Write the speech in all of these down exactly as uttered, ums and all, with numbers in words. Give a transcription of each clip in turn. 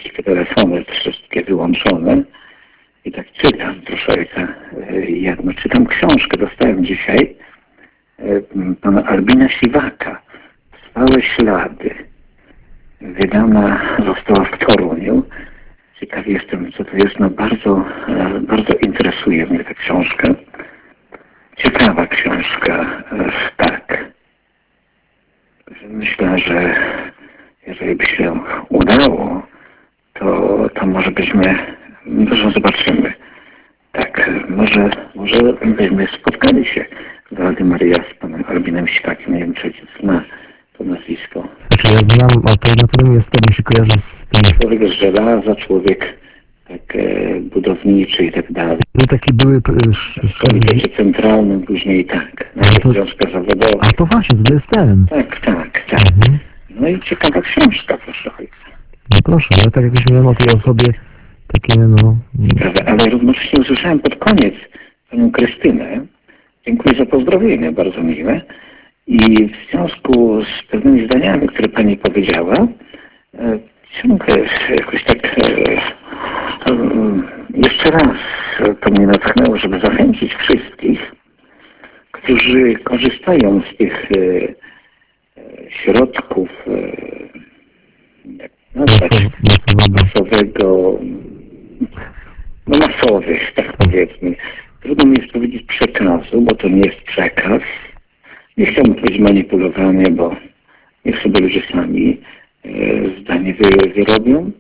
wszystkie telefony, wszystkie wyłączone i tak czytam troszeczkę jedno. Czytam książkę, dostałem dzisiaj pana Albina Siwaka, Trwałe ślady. Wydana została w Toruniu. Ciekaw jestem, co to jest. No bardzo, bardzo interesuje mnie ta książka. Ciekawa książka, tak. Myślę, że jeżeli by się udało, to, to może byśmy, może zobaczymy. Tak, może, może byśmy spotkali się w Rady Maryja z panem Albinem Siwakiem. Nie wiem, czy zna to nazwisko. Znaczy ja znam, a to na pewno jest, to mi się kojarzy z tym. Człowiek z żelaza, człowiek tak e, budowniczy i tak dalej. No taki były... W Komitecie Centralnym później tak. A to, Związka Zawodowa. a to właśnie, to jest ten. Tak, tak, tak. Mhm. No i ciekawa książka, proszę ojca. No proszę, ja tak jakoś miałem o tej osobie takie, no... Ciekawe, ale równocześnie usłyszałem pod koniec panią Krystynę. Dziękuję za pozdrowienie, bardzo miłe. I w związku z pewnymi zdaniami, które pani powiedziała, e, ciągle jakoś tak e, e, jeszcze raz to mnie natchnęło, żeby zachęcić wszystkich, którzy korzystają z tych e, e, środków e, jak nazwać, masowego, no masowych, tak powiedzmy. Trudno mi jest powiedzieć przekazu, bo to nie jest przekaz. Nie chciałbym powiedzieć manipulowanie, bo niech sobie ludzie sami e, zdanie wy, wyrobią.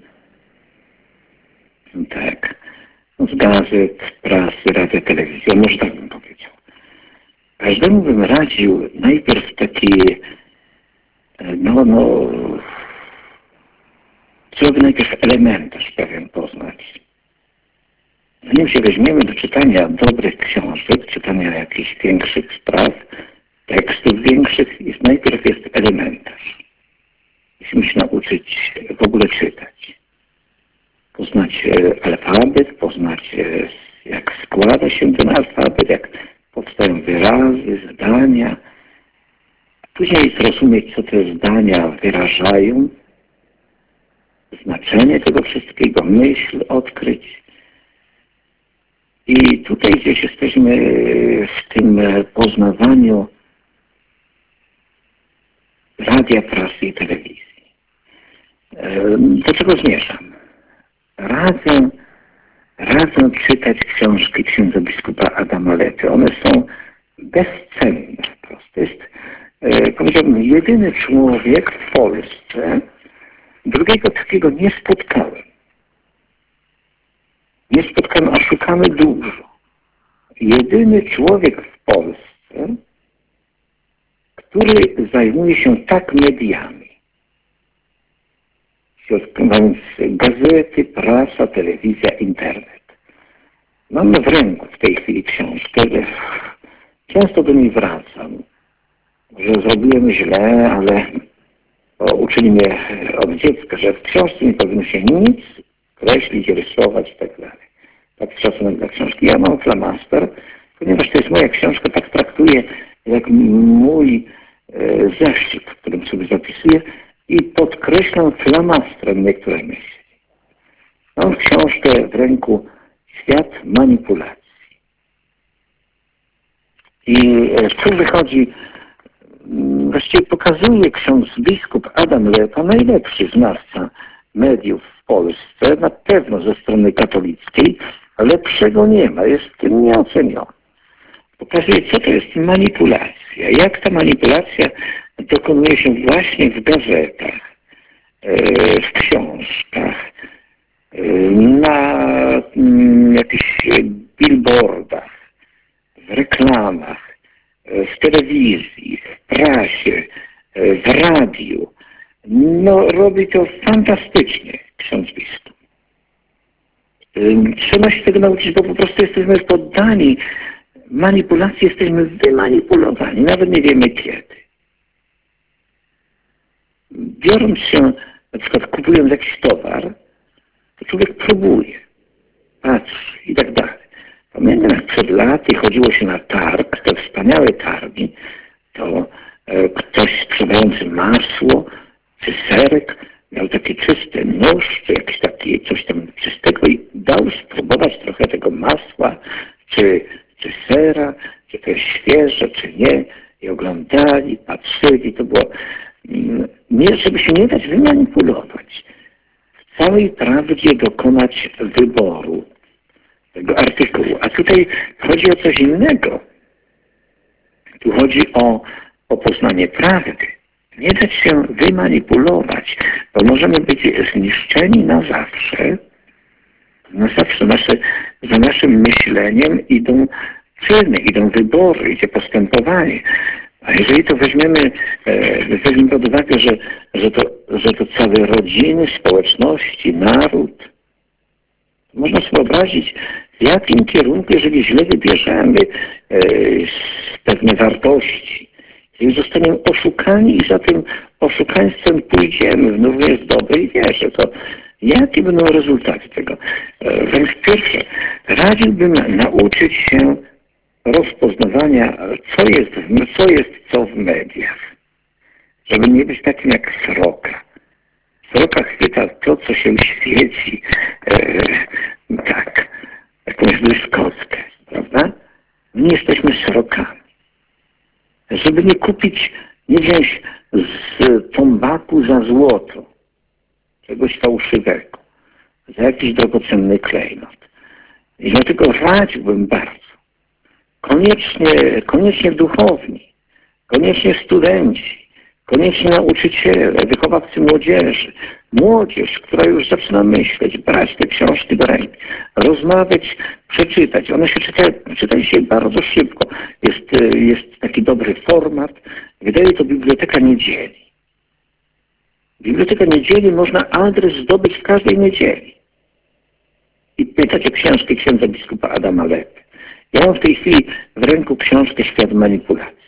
Tak. Z gazet, prasy, radia, telewizji, może tak bym powiedział. Każdemu bym radził najpierw taki, no, no, trzeba by najpierw elementarz pewien poznać. Zanim się weźmiemy do czytania dobrych książek, czytania jakichś większych spraw, tekstów większych, jest, najpierw jest elementarz. Musimy się nauczyć w ogóle czytać. Poznać alfabet, poznać jak składa się ten alfabet, jak powstają wyrazy, zdania. Później zrozumieć, co te zdania wyrażają, znaczenie tego wszystkiego, myśl odkryć. I tutaj gdzieś jesteśmy w tym poznawaniu radia, prasy i telewizji. Do czego zmierzam? Radzę, radzę czytać książki księdza biskupa Adama Lepy. One są bezcenne. To jest, powiedziałbym, jedyny człowiek w Polsce. Drugiego takiego nie spotkałem. Nie spotkałem, a szukamy dużo. Jedyny człowiek w Polsce, który zajmuje się tak mediami. Więc gazety, prasa, telewizja, internet. Mam w ręku w tej chwili książkę. Często do niej wracam. Że zrobiłem źle, ale uczyli mnie od dziecka, że w książce nie powinno się nic kreślić, rysować i tak dalej. Tak szacunek dla książki. Ja mam flamaster, ponieważ to jest moja książka, tak traktuję jak mój e, zeszyt, w którym sobie zapisuję i podkreślam flamastrem niektóre myśli. Mam książkę w ręku Świat manipulacji. I tu wychodzi, właściwie pokazuje ksiądz biskup Adam Lepa, najlepszy znawca mediów w Polsce, na pewno ze strony katolickiej, lepszego nie ma, jest tym nieoceniony. Pokazuje, co to jest manipulacja, jak ta manipulacja dokonuje się właśnie w gazetach, w książkach, na jakichś billboardach, w reklamach, w telewizji, w prasie, w radiu. No, robi to fantastycznie ksiądz biskup. Trzeba się tego nauczyć, bo po prostu jesteśmy poddani manipulacji, jesteśmy wymanipulowani, nawet nie wiemy kiedy. Biorąc się, na przykład kupując jakiś towar, to człowiek próbuje, patrzy i tak dalej. Pamiętam, jak przed laty chodziło się na targ, te wspaniałe targi, to e, ktoś sprzedający masło czy serek miał taki czysty nóż, czy jakiś taki świeże czy nie, i oglądali, patrzyli, to było, nie, żeby się nie dać wymanipulować. W całej prawdzie dokonać wyboru tego artykułu. A tutaj chodzi o coś innego. Tu chodzi o, o poznanie prawdy. Nie dać się wymanipulować, bo możemy być zniszczeni na zawsze. Na zawsze nasze, za naszym myśleniem idą czyny, idą wybory, idzie postępowanie. A jeżeli to weźmiemy, weźmiemy pod uwagę, że, że, to, że to całe rodziny, społeczności, naród, można sobie wyobrazić, w jakim kierunku, jeżeli źle wybierzemy pewne wartości, jeżeli zostaniemy oszukani i za tym oszukaństwem pójdziemy również w dobrej wierze, to jakie będą rezultaty tego? Więc pierwsze, radziłbym nauczyć się rozpoznawania, co jest, co jest co w mediach. Żeby nie być takim jak sroka. Sroka chwyta to, co się świeci, e, tak, jakąś błyskotkę, prawda? My nie jesteśmy srokami. Żeby nie kupić, nie wziąć z tombaku za złoto, czegoś fałszywego, za jakiś drogocenny klejnot. I dlatego radziłbym bardzo, koniecznie, koniecznie duchowni, koniecznie studenci, koniecznie nauczyciele, wychowawcy młodzieży, młodzież, która już zaczyna myśleć, brać te książki do ręki, rozmawiać, przeczytać. One się czyta, czyta się bardzo szybko. Jest, jest taki dobry format. Wydaje to Biblioteka Niedzieli. Biblioteka Niedzieli można adres zdobyć w każdej niedzieli. I pytać o książkę księdza biskupa Adama Lepy. Ja mam w tej chwili w ręku książkę Świat manipulacji.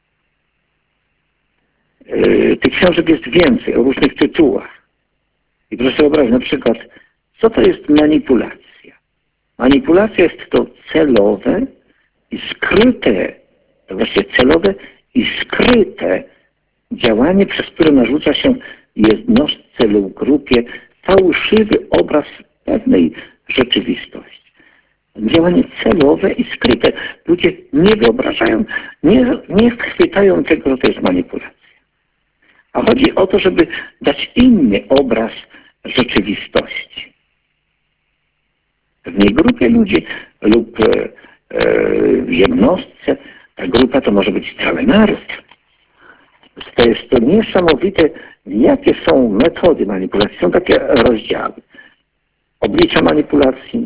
Yy, tych książek jest więcej, o różnych tytułach. I proszę sobie wyobrazić, na przykład, co to jest manipulacja? Manipulacja jest to celowe i skryte, to właściwie celowe i skryte działanie, przez które narzuca się jednostce lub grupie fałszywy obraz pewnej rzeczywistości. Działanie celowe i skryte. Ludzie nie wyobrażają, nie, nie chwytają tego, że to jest manipulacja. A chodzi o to, żeby dać inny obraz rzeczywistości. Pewnej grupie ludzi lub e, e, jednostce, ta grupa to może być cały naród. To jest to niesamowite, jakie są metody manipulacji. Są takie rozdziały. Oblicza manipulacji,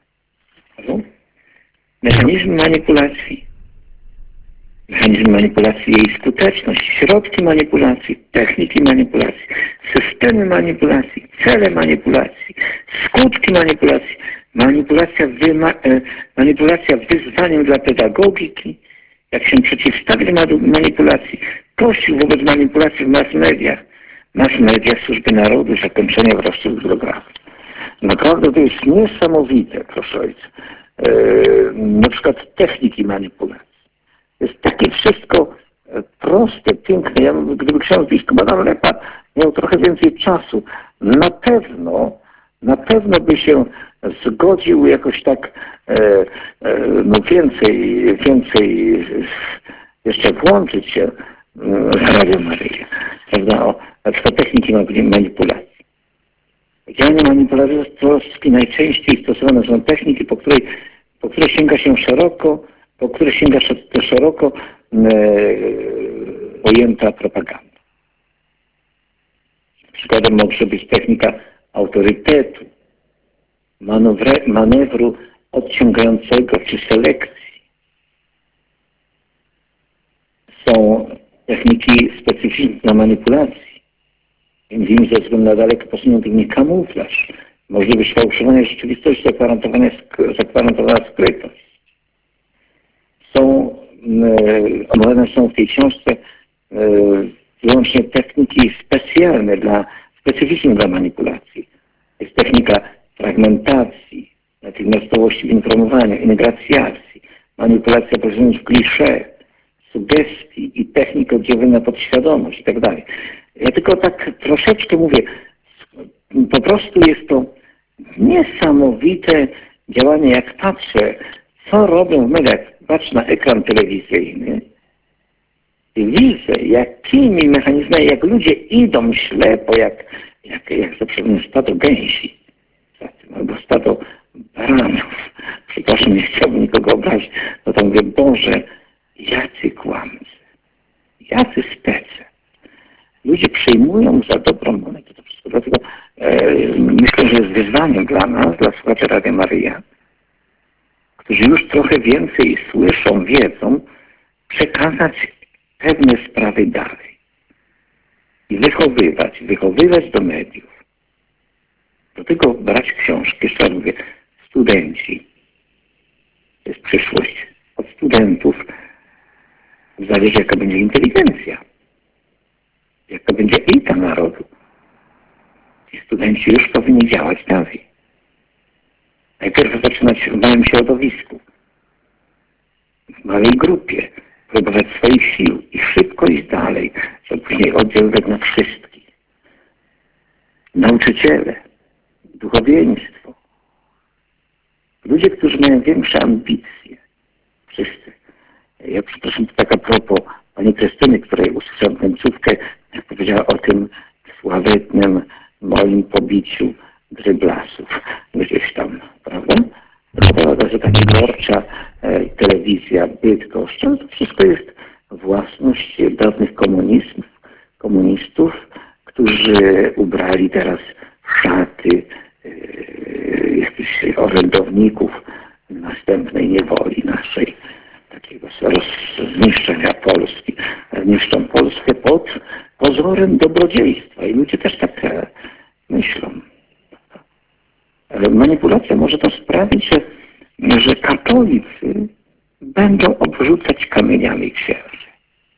mechanizm manipulacji, mechanizm manipulacji, jej skuteczność, środki manipulacji, techniki manipulacji, systemy manipulacji, cele manipulacji, skutki manipulacji, manipulacja, wyma, manipulacja wyzwaniem dla pedagogiki, jak się przeciwstawić manipulacji, Kościół wobec manipulacji w mass mediach, mass media, służby narodu, zakończenie wreszcie programu. Naprawdę to jest niesamowite, proszę ojca. E, na przykład techniki manipulacji. Jest takie wszystko proste, piękne. Ja, gdyby ksiądz biskup Adam Lepa miał trochę więcej czasu, na pewno, na pewno by się zgodził jakoś tak e, e, no więcej, więcej jeszcze włączyć się w Radio Maryja, prawda, o, na przykład techniki manipulacji. Działania manipulatorstwa najczęściej stosowane są techniki, po której, po które sięga się szeroko, po które sięga szeroko e, pojęta propaganda. Przykładem może być technika autorytetu, manewre, manewru odciągającego czy selekcji. Są techniki specyficzne dla manipulacji. Między innymi ze względu na daleko posunięty w nich kamuflaż, możliwość fałszowania rzeczywistości, zagwarantowana, zagwarantowana skrytość. Są, e, omawiane są w tej książce e, wyłącznie techniki specjalne, dla, specyficzne dla manipulacji. Jest technika fragmentacji, natychmiastowości w informowaniu, integracjacji, manipulacja pośrednio w klisze, sugestii i technik oddziaływania na podświadomość i tak dalej. Ja tylko tak troszeczkę mówię, po prostu jest to niesamowite działanie, jak patrzę, co robią w mediach. patrzę na ekran telewizyjny i widzę, jakimi mechanizmami, jak ludzie idą ślepo, jak, jak, jak za przykład stado gęsi, albo stado baranów. Przepraszam, nie chciałbym nikogo obrazić, no to mówię, Boże, jacy kłamcy, jacy spece. Ludzie przyjmują za dobrą monetę to wszystko. Dlatego e, myślę, że jest wyzwaniem dla nas, dla słuchaczy Radia Maryja, którzy już trochę więcej słyszą, wiedzą, przekazać pewne sprawy dalej. I wychowywać, wychowywać do mediów. Do tego brać książki. Jeszcze raz mówię, studenci. To jest przyszłość. Od studentów zależy, jaka będzie inteligencja. Jaka będzie elita narodu. Ci studenci już powinni działać dalej. Najpierw zaczynać w małym środowisku, w małej grupie, próbować swoich sił i szybko iść dalej, żeby później oddziaływać na wszystkich. Nauczyciele, duchowieństwo, ludzie, którzy mają większe ambicje, wszyscy. Ja przepraszam, to tak a propos pani Krystyny, której usłyszałem końcówkę, jak powiedziała o tym sławetnym moim pobiciu dryblasów gdzieś tam, prawda? To gazeta wyborcza, e, telewizja, Bydgoszcz, ale to wszystko jest własność dawnych komunistów, komunistów, którzy ubrali teraz szaty e, jakichś orędowników następnej niewoli naszej, takiego zniszczenia Polski. Niszczą Polskę pod pozorem dobrodziejstwa i ludzie też tak e, myślą. Manipulacja może to sprawić, że, że katolicy będą obrzucać kamieniami księży.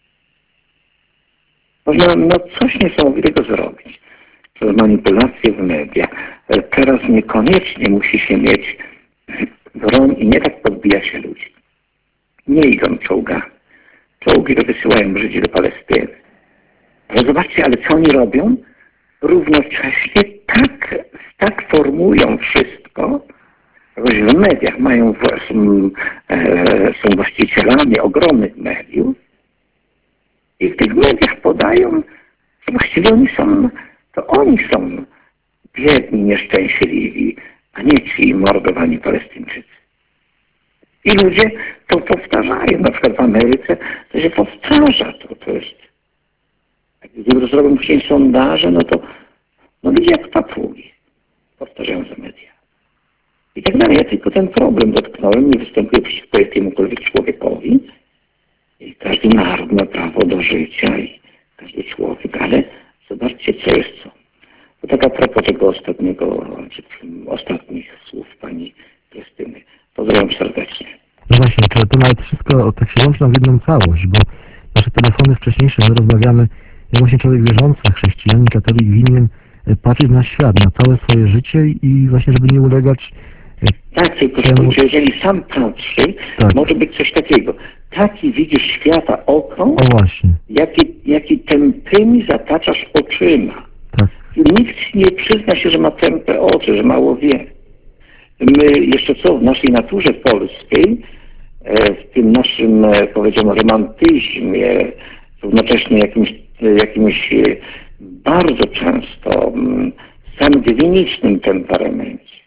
Można no, coś niesamowitego zrobić przez manipulację w mediach. Teraz niekoniecznie musi się mieć broń i nie tak podbija się ludzi. Nie idą czołgami. Czołgi to wysyłają Żydzi do Palestyny. Ale zobaczcie, ale co oni robią? Równocześnie tak, tak formują wszystko, że w mediach mają, są, e, są właścicielami ogromnych mediów i w tych mediach podają, że właściwie oni są, to oni są biedni, nieszczęśliwi, a nie ci mordowani Palestyńczycy. I ludzie to powtarzają, na przykład w Ameryce to się powtarza, to, to jest. Gdy zrobią później sondaże, no to no ludzie jak papugi powtarzają za media. I tak dalej. Ja tylko ten problem dotknąłem, nie występuję przeciwko jakiemukolwiek człowiekowi. I każdy naród ma prawo do życia i każdy człowiek, ale zobaczcie, co jest co. To tak a propos tego ostatniego, czy ostatnich słów pani Krystyny. Pozdrawiam serdecznie. No właśnie, to, to nawet wszystko tak się łączy w jedną całość, bo nasze telefony wcześniejsze, my rozmawiamy, jak właśnie człowiek wierzący, chrześcijanin, katolik winien patrzeć na świat, na całe swoje życie i właśnie, żeby nie ulegać tak, tylko temu... jeżeli sam patrzy, tak. Może być coś takiego. Taki widzisz świata oko, o właśnie. Jaki, jaki tępymi zataczasz oczyma. Tak. I nikt nie przyzna się, że ma tępe oczy, że mało wie. My jeszcze co w naszej naturze polskiej, w tym naszym, powiedziałbym, romantyzmie, równocześnie jakimś, jakimś bardzo często sangwinicznym temperamencie,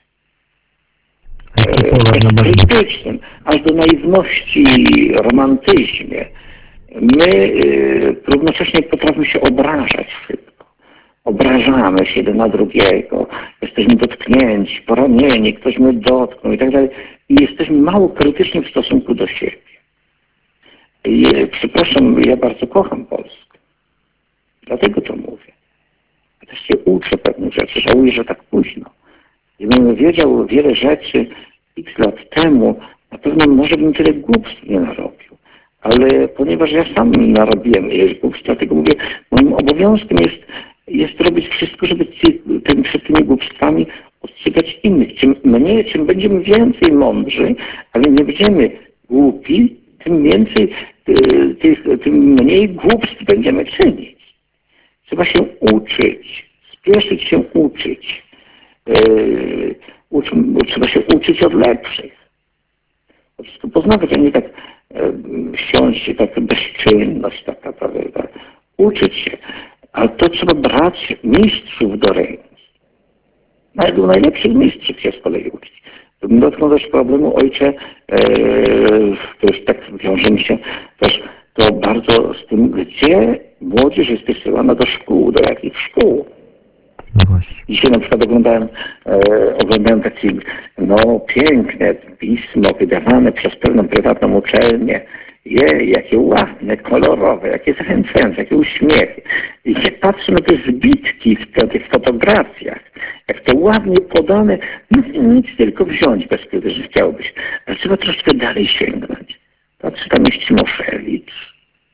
krytycznym, aż do naiwności, romantyzmie, my równocześnie potrafimy się obrażać szybko. Obrażamy się jeden na drugiego, jesteśmy dotknięci, poranieni, ktoś mnie dotknął i tak dalej. I jesteśmy mało krytyczni w stosunku do siebie. I, przepraszam, ja bardzo kocham Polskę. Dlatego to mówię. Ja też się uczę pewnych rzeczy, żałuję, że tak późno. Gdybym wiedział wiele rzeczy x lat temu, na pewno może bym tyle głupstw nie narobił. Ale ponieważ ja sam narobiłem ileś głupstw, dlatego mówię, moim obowiązkiem jest jest robić wszystko, żeby ci, tym, przed tymi głupstwami ostrzegać innych. Czym mniej, czym będziemy więcej mądrzy, ale nie będziemy głupi, tym więcej, tych, tym mniej głupstw będziemy czynić. Trzeba się uczyć, spieszyć się uczyć. Yy, ucz, trzeba się uczyć od lepszych. Po prostu poznawać, a nie tak e, siąść i tak bezczynność tak naprawdę, tak, uczyć się. Ale to trzeba brać mistrzów do ręki. Nawet u najlepszych mistrzów się z kolei uczyć. Dotknął też problemu, ojcze, e, to już tak wiąże mi się też to bardzo z tym, gdzie młodzież jest wysyłana do szkół, do jakich szkół. No właśnie. Dzisiaj na przykład oglądałem, e, oglądałem takie no, piękne pismo wydawane przez pewną prywatną uczelnię. Jej, jakie ładne, kolorowe, jakie zachęcające, jakie uśmiechy. I jak patrzę na te zbitki w, te, tych fotografiach, jak to ładnie podane, nic, nic tylko wziąć bez kiedy, że chciałbyś. Ale trzeba troszkę dalej sięgnąć. Patrzę, tam jest Cimoszewicz.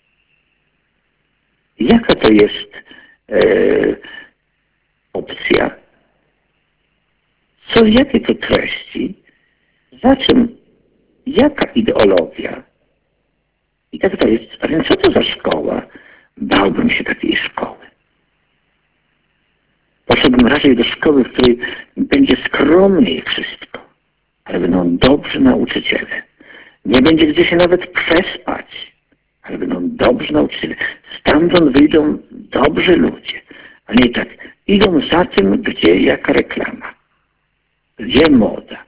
Jaka to jest e, opcja? Co, jakie to treści? Za czym? Jaka ideologia? I tak to jest. A więc co to za szkoła? Bałbym się takiej szkoły. Poszedłbym raczej do szkoły, w której będzie skromniej wszystko, ale będą dobrzy nauczyciele. Nie będzie gdzie się nawet przespać, ale będą dobrzy nauczyciele. Stamtąd wyjdą dobrzy ludzie, a nie tak. Idą za tym, gdzie jaka reklama, gdzie moda,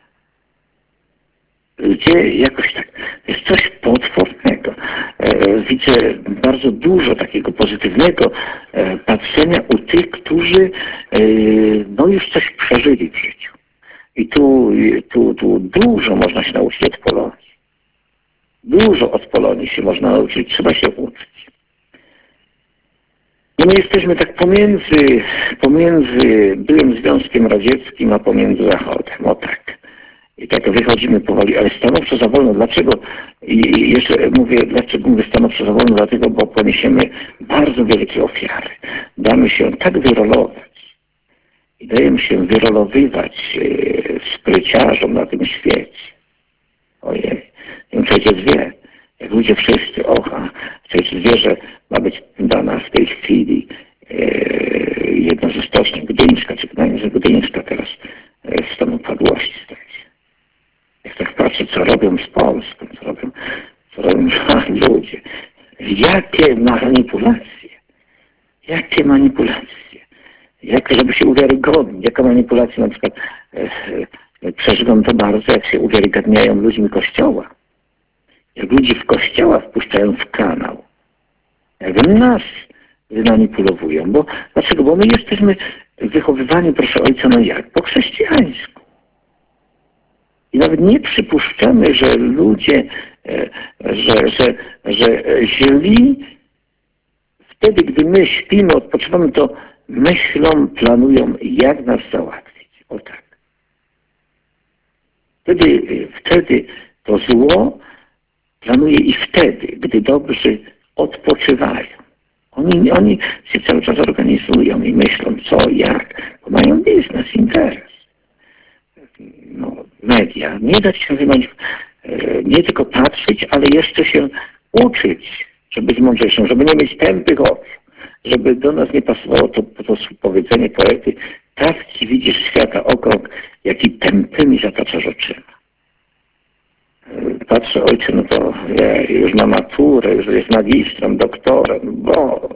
gdzie jakoś tak. Jest coś potwornego. Widzę bardzo dużo takiego pozytywnego patrzenia u tych, którzy no już coś przeżyli w życiu. I tu, tu, tu dużo można się nauczyć od Polonii. Dużo od Polonii się można nauczyć, trzeba się uczyć. No my jesteśmy tak pomiędzy, pomiędzy byłym Związkiem Radzieckim, a pomiędzy Zachodem. O tak. I tak wychodzimy powoli, ale stanowczo za wolno. Dlaczego? I jeszcze mówię, dlaczego mówię stanowczo za wolno? Dlatego, bo poniesiemy bardzo wielkie ofiary. Damy się tak wyrolować. I dajemy się wyrolowywać spryciarzom na tym świecie. Ojej. Nie wiem, czy ojciec wie. Jak ludzie wszyscy, ocha, czy ojciec wie, że ma być dana w tej chwili jedna ze stoczni Gdyńska, czy przynajmniej, że Gdyńska teraz w stanie upadłości staje. Jak tak patrzę, co robią z Polską, co robią, co robią ludzie. Jakie manipulacje. Jakie manipulacje. Jak, żeby się uwiarygodnić. Jaka manipulacja na przykład e, e, przeżywam to bardzo, jak się uwiarygadniają ludźmi Kościoła. Jak ludzi w Kościoła wpuszczają w kanał. Jak nas wymanipulowują. Bo, dlaczego? Bo my jesteśmy wychowywani, proszę ojca, no jak? Po chrześcijańsku. I nawet nie przypuszczamy, że ludzie, że, że, że źli wtedy, gdy my śpimy, odpoczywamy, to myślą, planują, jak nas załatwić. O tak. Wtedy, wtedy to zło planuje i wtedy, gdy dobrzy odpoczywają. Oni, oni się cały czas organizują i myślą, co, jak, bo mają biznes, interes. No, media. Nie dać się wymać, nie tylko patrzeć, ale jeszcze się uczyć, żeby być mądrzejszym, żeby nie mieć tępych oczu, żeby do nas nie pasowało to, to powiedzenie poety, tak ci widzisz świata okrąg, jak i tępymi zataczasz oczyma. Patrzę, ojcze, no to ja już ma maturę, już jest magistrem, doktorem, Boże,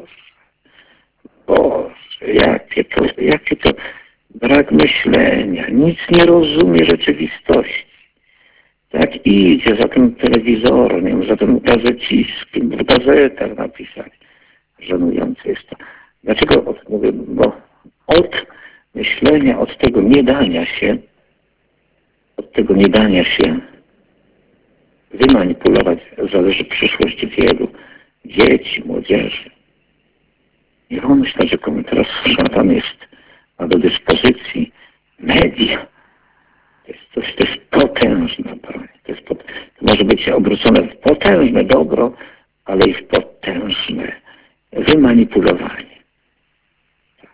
Boże, jakie to, jakie to brak myślenia, nic nie rozumie rzeczywistości. Tak idzie za tym telewizorem, za tym gazeciskiem, w gazetach napisali. Żenujące jest to. Dlaczego? Mówię, bo od myślenia, od tego niedania się, od tego niedania się wymanipulować zależy przyszłość wielu dzieci, młodzieży. I on myślę, że komu teraz szatan jest ma do dyspozycji media. To jest, to jest, to jest potężna broń. To, jest pot, to może być obrócone w potężne dobro, ale i w potężne wymanipulowanie. Tak.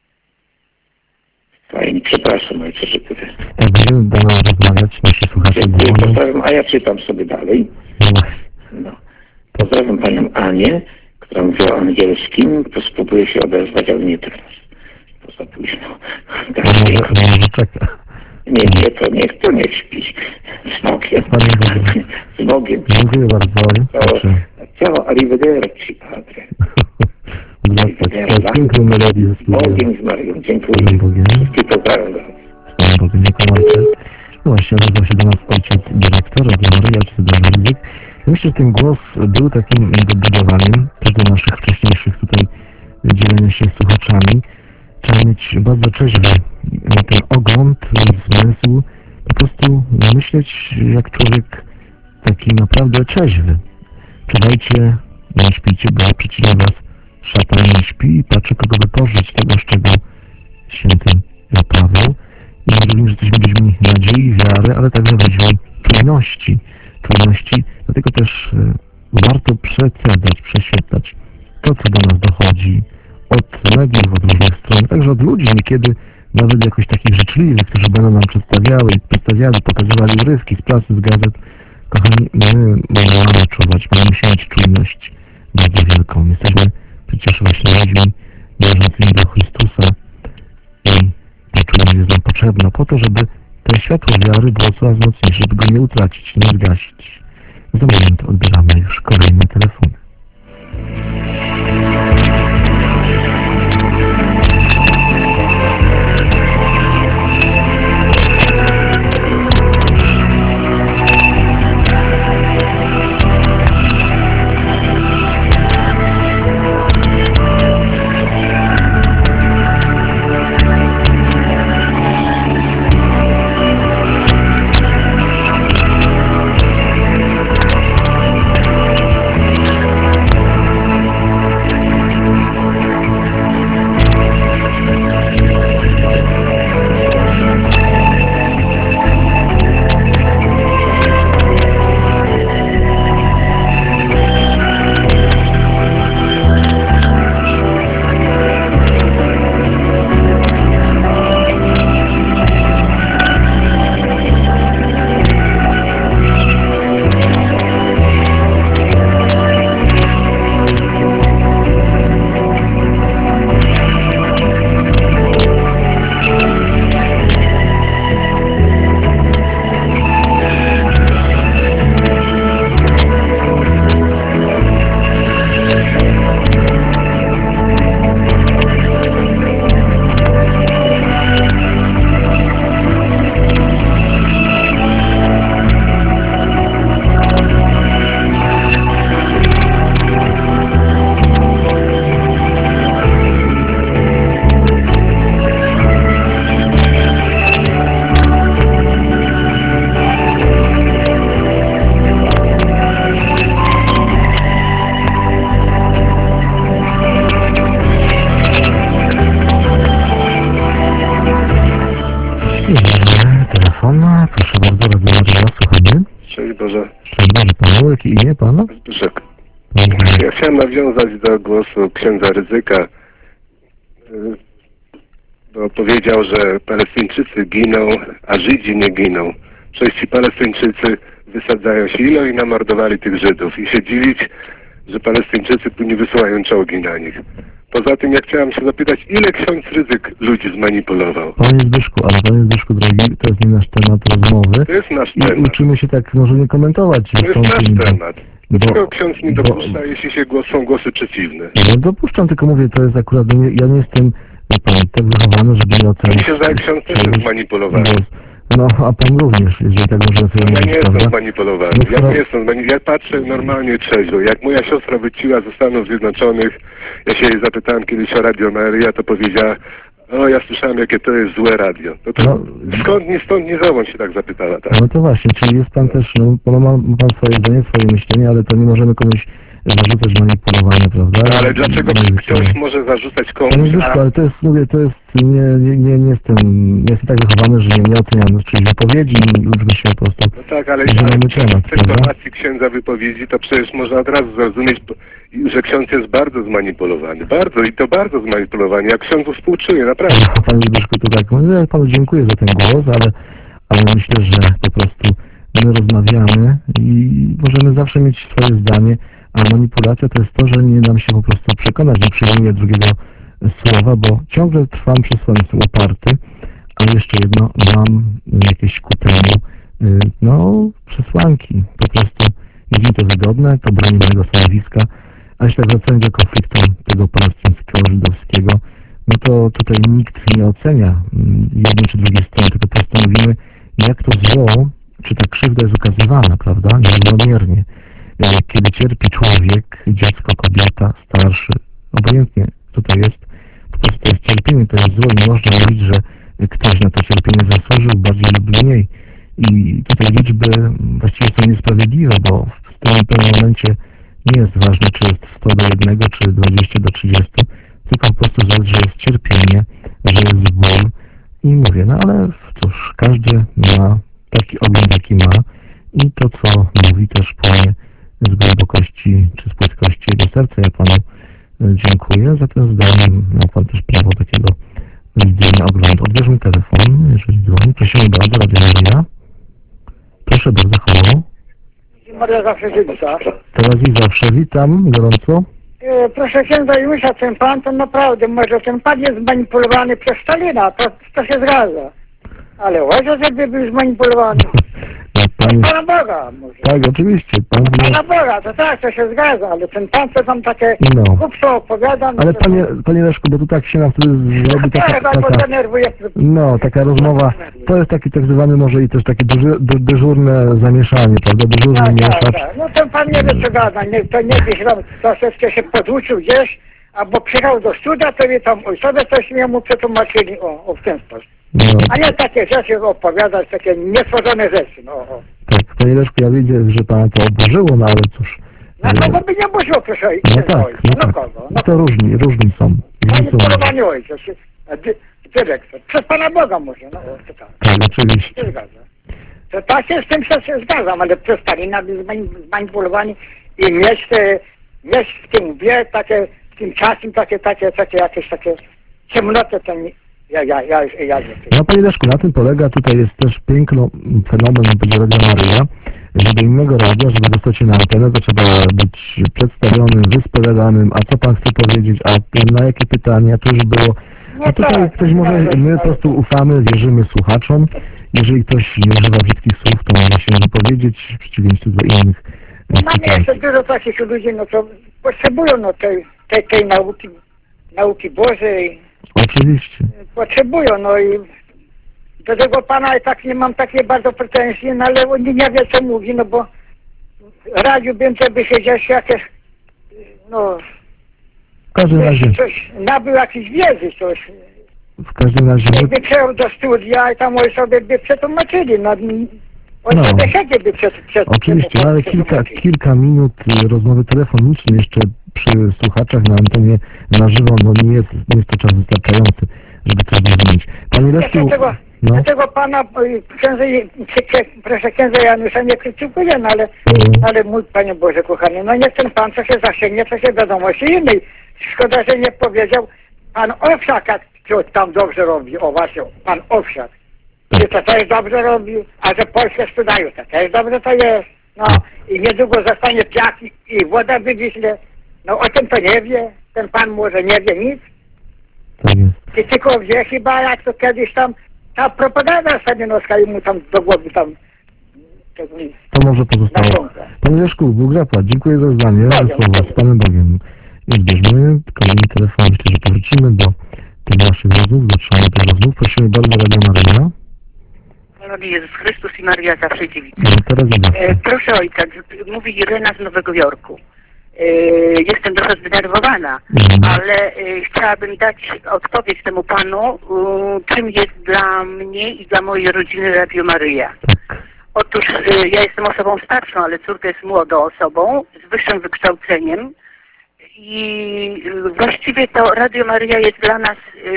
Fajnie, przepraszam, ojcze, że tyle. Jak będziemy dalej rozmawiać, nasi słuchacze Dziękuję, pozdrawiam, a ja czytam sobie dalej. No. Pozdrawiam panią Anię, która mówi o angielskim, to spróbuję się odezwać, ale nie teraz. Poza późno. Tak, może, może czeka. Nie, nie, to niech, to niech śpi. Z Bogiem. Panie Bogu. Z Bogiem. Dziękuję bardzo. Proszę. Ciao, arrivederci, padre. Zostać piękną melodię ze Z Bogiem, z Marią. Dziękuję. Panem Bogiem. Wszystkie pozdrawiam dla was. Z Panem Bogiem. Dziękuję ojcze. No właśnie, odezwał się do nas ojciec dyrektor, Radio Maryja, ojciec Eduard Rydzyk. Myślę, że ten głos był takim dobudowaniem też do naszych wcześniejszych tutaj dzielenia się z słuchaczami. Trzeba mieć bardzo trzeźwy ten ogląd, zmysł, po prostu myśleć jak człowiek taki naprawdę trzeźwy. Czuwajcie, nie śpijcie, bo przeciwnie was szatan nie śpi i patrzy, kogo wypożyć tego, z czego święty Paweł. I mówimy, że jesteśmy ludźmi nadziei, wiary, ale także ludźmi czujności. czujności. Dlatego też y, warto przecedzać, prześwietlać to, co do nas dochodzi od mediów, od różnych stron, także od ludzi, niekiedy nawet jakoś takich życzliwych, którzy będą nam przedstawiały, przedstawiali, pokazywali urywki z prasy, z gazet. Kochani, my mamy czuwać, my musimy mieć czujność bardzo wielką. Jesteśmy przecież właśnie ludźmi należącymi do Chrystusa i ta czujność jest nam potrzebna po to, żeby to światło wiary było coraz mocniejsze, żeby go nie utracić, nie zgasić. Za moment odbieramy już kolejne telefony. Proszę bardzo, Radio Maryja, słuchamy. Szczęść Boże. Szczęść Boże Panu, jakie imię Pana? Zbyszek. Ja chciałem nawiązać do głosu księdza Rydzyka, bo powiedział, że Palestyńczycy giną, a Żydzi nie giną. Przecież ci Palestyńczycy wysadzają siłą i namordowali tych Żydów. I się dziwić, że Palestyńczycy nie wysyłają czołgi na nich. Poza tym ja chciałem się zapytać, ile ksiądz Rydzyk ludzi zmanipulował? Panie Zbyszku, ale Panie Zbyszku, drogi, to jest nie nasz temat rozmowy. To jest nasz I temat. uczymy się tak, może nie komentować. To jest nasz nie, temat. Dlaczego bo, ksiądz nie dopuszcza, bo, jeśli się głos, są głosy przeciwne? Ja dopuszczam, tylko mówię, to jest akurat, ja nie jestem pan, tak wychowany, żeby nie oceniać. Mi się zdaje, ksiądz też jest zmanipulowany. No, a pan również, jeżeli tak możemy sobie no, mówić, ja nie prawda? jestem zmanipulowany. No, ja skoro... nie jestem zmanipulowany. Ja patrzę normalnie trzeźwo. Jak moja siostra wróciła ze Stanów Zjednoczonych, ja się jej zapytałem kiedyś o Radio Maryja, to powiedziała, o, ja słyszałem, jakie to jest złe radio. No to no, skąd, ni stąd, ni zowąd się tak zapytała, tak? No to właśnie, czyli jest pan też, no, ma, ma pan swoje zdanie, swoje myślenie, ale to nie możemy komuś zarzucać manipulowania, prawda? No, ale dlaczego nie ktoś może zarzucać komuś? Panie Zbyszku, ale to jest, mówię, to jest, nie, nie, nie, nie jestem, nie jestem tak wychowany, że nie, nie oceniam czyjś wypowiedzi i różmy się po prostu. No tak, ale temat, w informacji księdza wypowiedzi, to przecież można od razu zrozumieć, że ksiądz jest bardzo zmanipulowany. Bardzo i to bardzo zmanipulowany. Jak ksiądzu współczuję, naprawdę. No, Panie Zbyszku, to tak, no, ja panu dziękuję za ten głos, ale, ale myślę, że po prostu my rozmawiamy i możemy zawsze mieć swoje zdanie, a manipulacja to jest to, że nie dam się po prostu przekonać, nie przyjmuję drugiego słowa, bo ciągle trwam przy swoim oparty, I jeszcze jedno, mam jakieś ku temu, no, przesłanki. Po prostu, jeżeli to wygodne, to broni mojego stanowiska, a jeśli tak wracając do konfliktu tego palestyńskiego, żydowskiego, no to tutaj nikt nie ocenia jednej czy drugiej strony, tylko po prostu mówimy, jak to zło, czy ta krzywda jest ukazywana, prawda, nierównomiernie. Kiedy cierpi człowiek, dziecko, kobieta, starszy, obojętnie kto to jest, po prostu to jest cierpienie, to jest zło i nie można mówić, że ktoś na to cierpienie zasłużył bardziej lub mniej. I tutaj liczby właściwie są niesprawiedliwe, bo w tym pewnym momencie nie jest ważne, czy jest sto do jednego, czy dwadzieścia do trzydziestu, tylko po prostu zależy, że jest cierpienie, że jest ból. I mówię, no ale cóż, każdy ma taki ogląd, jaki ma i to, co mówi, też płynie z głębokości czy z płytkości jego serca. Ja Panu dziękuję za ten zdanie. Ma Pan też prawo takiego widzenia, oglądu. Odbierzmy telefon, jeżeli dzwoni. Prosimy bardzo, Radio Maryja. Proszę bardzo, halo. Maria zawsze wita. Teraz i zawsze witam gorąco. E, proszę księdza Jusia, ten pan to naprawdę, może ten pan jest zmanipulowany przez Stalina, to, to się zgadza. Ale uważa, żeby był zmanipulowany. Panie... Pana Boga może. Tak, oczywiście. Pan... Pana Boga, to tak, to się zgadza, ale ten pan co tam takie no. głupstwo opowiada... No ale to... panie, panie Leszku, bo tu tak się nam wtedy zrobi taka, tak, taka, denerwuje. no, taka rozmowa, to jest taki tak zwany może i też takie dyżur, dy, dyżurne zamieszanie, prawda, dyżurny tak, mieszacz. tak, tak. No ten pan nie wie co gada, nie, to nie wie, że troszeczkę się poduczył gdzieś, albo przyjechał do studia, to wie tam ojcowie coś mu przetłumaczyli, o, o w ten sposób. No. A nie takie rzeczy opowiadać, takie niestworzone rzeczy, no. O. Tak, panie Leszku, ja widzę, że pana to oburzyło, no ale cóż. Na kogo by nie burzyło, proszę no tak, ojca? no Na tak. kogo? No to różni, różni są. Manipulowani ojca, dy, dyrektor. Przez Pana Boga może, no o, to tak. Tak, oczywiście. To się zgadza. To tak się z tym się zgadzam, ale przez Stalina by zmanipulowani i mieć, te, mieć w tym wie, takie, w tym czasem takie, takie, takie, jakieś takie ciemnoty, to nie, ja, ja, ja, ja, ja, no panie Leszku, na tym polega, tutaj jest też piękny fenomen, będzie Radio Maryja, że do innego radia, żeby dostać się na antenę, to trzeba być przedstawionym, wyspowiadanym, a co pan chce powiedzieć, a na jakie pytania, to już było. A tutaj ktoś może, my po prostu ufamy, wierzymy słuchaczom. Jeżeli ktoś nie używa brzydkich słów, to może się wypowiedzieć w przeciwieństwie do innych. Mamy jeszcze dużo takich ludzi, no to potrzebują no, tej, tej, tej nauki, nauki Bożej. Oczywiście. Potrzebują, no i do tego pana i tak nie mam takie bardzo pretensje, no ale on nie wie co mówi, no bo radziłbym, żeby się gdzieś jakieś, no, w każdym razie, coś, nabył jakiejś wiedzy, coś. W każdym razie... Jakby przyjechał do studia i tam ojcowie by przetłumaczyli, no, ojcowie no, chętnie by przed, przed, oczywiście, no, ale kilka, kilka minut rozmowy telefonicznej jeszcze przy słuchaczach na antenie na żywo, no nie jest, nie jest to czas wystarczający, żeby coś zmienić. Panie Leszku... Dlatego, no. dlatego pana, księdza, proszę księdza Janusza nie krytykuję, no ale, mm. ale mój Panie Boże kochany, no niech ten pan co się zasięgnie, co się wiadomości innej. Szkoda, że nie powiedział pan Owsiak, co tam dobrze robi, o właśnie, pan Owsiak. Czy to też dobrze robi, a że Polskę sprzedają, to też dobrze to jest. No i niedługo zostanie piach i, i woda wywiśnie. No o tym to nie wie, ten pan może nie wie nic. Tak jest. I tylko wie chyba, jak to kiedyś tam, ta propaganda stalinowska i mu tam do głowy tam... To, to może pozostało. Panie Leszku, Bóg zapłać. Dziękuję za zdanie, za słowa. Z Panem Bogiem. I odbierzmy kolejny telefon. Myślę, że powrócimy do tych naszych rozmów, zatrzymamy tych rozmów. Prosimy bardzo, Radio Maryja. Panowie Jezus Chrystus i Maria zawsze dziewica. No, teraz e, proszę ojca, mówi Irena z Nowego Jorku. E, jestem trochę zdenerwowana, mhm. ale e, chciałabym dać odpowiedź temu panu, e, czym jest dla mnie i dla mojej rodziny Radio Maryja. Tak. Otóż e, ja jestem osobą starszą, ale córka jest młodą osobą, z wyższym wykształceniem i właściwie to Radio Maryja jest dla nas e,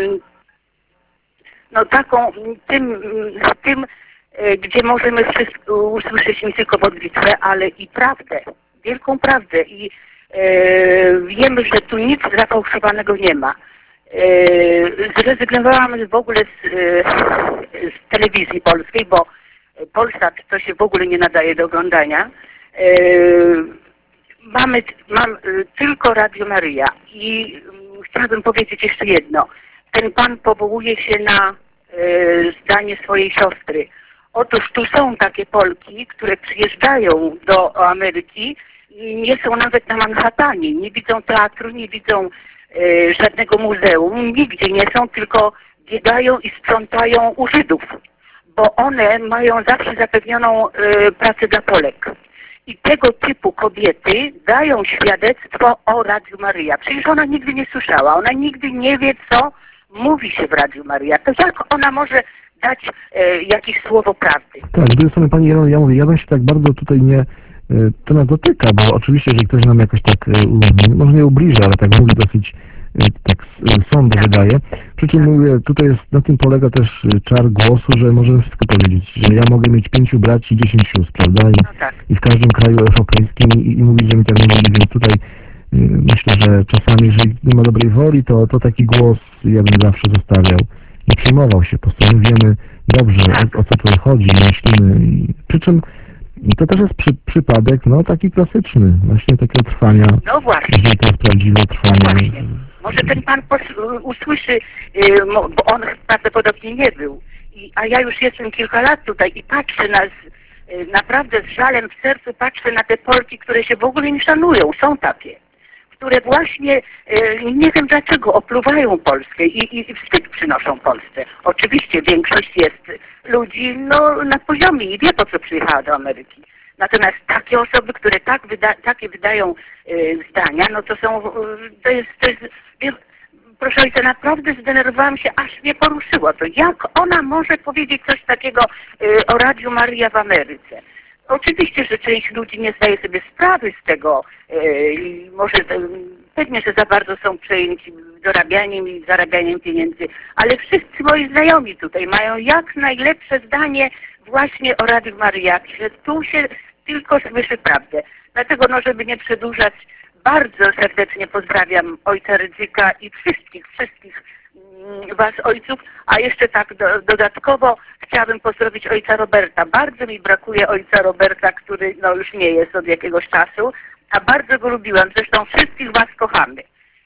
no taką, tym, tym gdzie możemy wszystko usłyszeć nie tylko modlitwę, ale i prawdę, wielką prawdę i e, wiemy, że tu nic zafałszowanego nie ma. E, zrezygnowałam w ogóle z, e, z telewizji polskiej, bo Polsat to się w ogóle nie nadaje do oglądania. E, mamy, mam e, tylko Radio Maryja i e, chciałabym powiedzieć jeszcze jedno. Ten pan powołuje się na zdanie swojej siostry. Otóż tu są takie Polki, które przyjeżdżają do Ameryki i nie są nawet na Manhattanie, nie widzą teatru, nie widzą e, żadnego muzeum, nigdzie nie są, tylko biegają i sprzątają u Żydów, bo one mają zawsze zapewnioną e, pracę dla Polek. I tego typu kobiety dają świadectwo o Radiu Maryja. Przecież ona nigdy nie słyszała, ona nigdy nie wie, co mówi się w Radiu Maryja. To jak ona może dać e, jakieś słowo prawdy? Tak, z drugiej strony Pani Jano, ja mówię, ja bym się tak bardzo tutaj nie, to nas dotyka, bo oczywiście, jeżeli ktoś nam jakoś tak, może nie ubliża, ale tak mówi dosyć, tak sąd wydaje. Przy czym mówię, tutaj jest, na tym polega też czar głosu, że możemy wszystko powiedzieć, że ja mogę mieć pięciu braci i dziesięć sióstr, prawda? I, no tak. i w każdym kraju europejskim i, i mówić, że mi tak mówili, więc tutaj myślę, że czasami, jeżeli nie ma dobrej woli, to, to taki głos ja bym zawsze zostawiał. Nie przejmował się, po prostu my wiemy dobrze, o, o co tu chodzi, myślimy. I, przy czym i to też jest przy, przypadek, no taki klasyczny, właśnie takiego trwania, no właśnie. jeżeli to jest prawdziwe trwanie. No może ten pan usłyszy, yy, bo on prawdopodobnie nie był, I, a ja już jestem kilka lat tutaj i patrzę na, yy, naprawdę z żalem w sercu patrzę na te Polki, które się w ogóle nie szanują, są takie, które właśnie, yy, nie wiem dlaczego, opluwają Polskę i, i, i wstyd przynoszą Polsce. Oczywiście większość jest ludzi no, na poziomie i wie, po co przyjechała do Ameryki. Natomiast takie osoby, które tak wyda takie wydają y, zdania, no to są, y, to jest, to jest wie, proszę ojca, naprawdę zdenerwowałam się, aż mnie poruszyło to. Jak ona może powiedzieć coś takiego y, o Radiu Maryja w Ameryce? Oczywiście, że część ludzi nie zdaje sobie sprawy z tego y, i może y, pewnie, że za bardzo są przejęci dorabianiem i zarabianiem pieniędzy, ale wszyscy moi znajomi tutaj mają jak najlepsze zdanie właśnie o Radiu Maryja, że tu się tylko słyszy prawdę. Dlatego, no, żeby nie przedłużać, bardzo serdecznie pozdrawiam ojca Rydzyka i wszystkich, wszystkich mm, was ojców, a jeszcze tak do, dodatkowo chciałabym pozdrowić ojca Roberta. Bardzo mi brakuje ojca Roberta, który no już nie jest od jakiegoś czasu, a bardzo go lubiłam. Zresztą wszystkich was kochamy.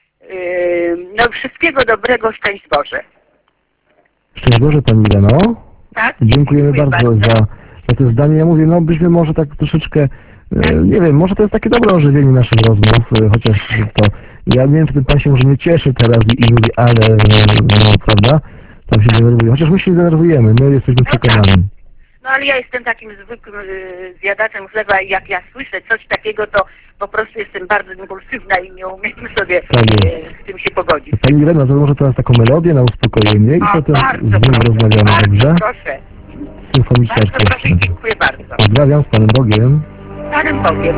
Yy, no wszystkiego dobrego, szczęść Boże. Szczęść Boże Pani Ireno. Tak? Dziękujemy Dziękuję bardzo, bardzo. Za, za to zdanie. Ja mówię, no byśmy może tak troszeczkę, e, nie wiem, może to jest takie dobre ożywienie naszych rozmów, e, chociaż to, ja nie wiem, czy ten Pan się może nie cieszy teraz i, i mówi, ale, no, prawda, tam się denerwuje. Chociaż my się nie denerwujemy, my jesteśmy przekonani. No ale ja jestem takim zwykłym y, zjadaczem chleba i jak ja słyszę coś takiego, to po prostu jestem bardzo impulsywna i nie umiem sobie Tak y, z tym się pogodzić. Pani Irena, to może teraz taką melodię na uspokojenie i A, potem bardzo z nim proszę, rozmawiamy, bardzo dobrze? proszę. Symfoniczna Bardzo proszę orkiestra. i dziękuję bardzo. Pozdrawiam z Panem Bogiem. Z Panem Bogiem.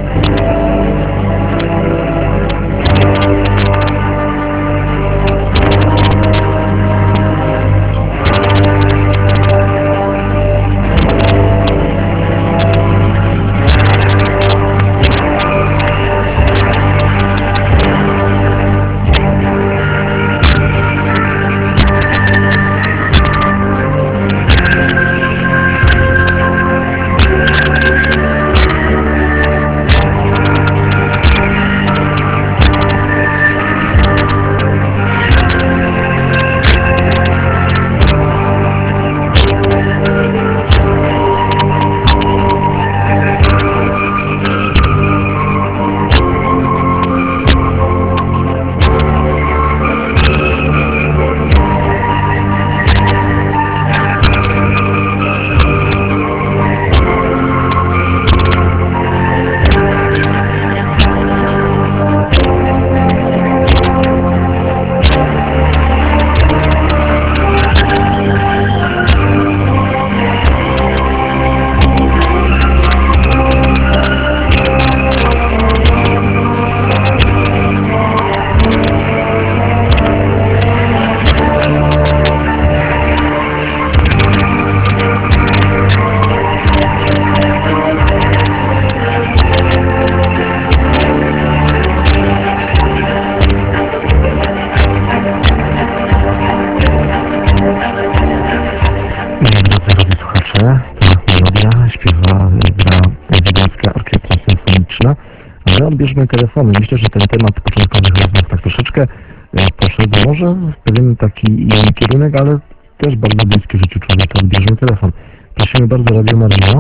Ale odbierzmy telefony. Myślę, że ten temat początkowych rozmów tak troszeczkę poszedł może w pewien taki kierunek, ale też bardzo bliskie życiu człowieka. Odbierzmy telefon. Prosimy bardzo, Radio Maryja.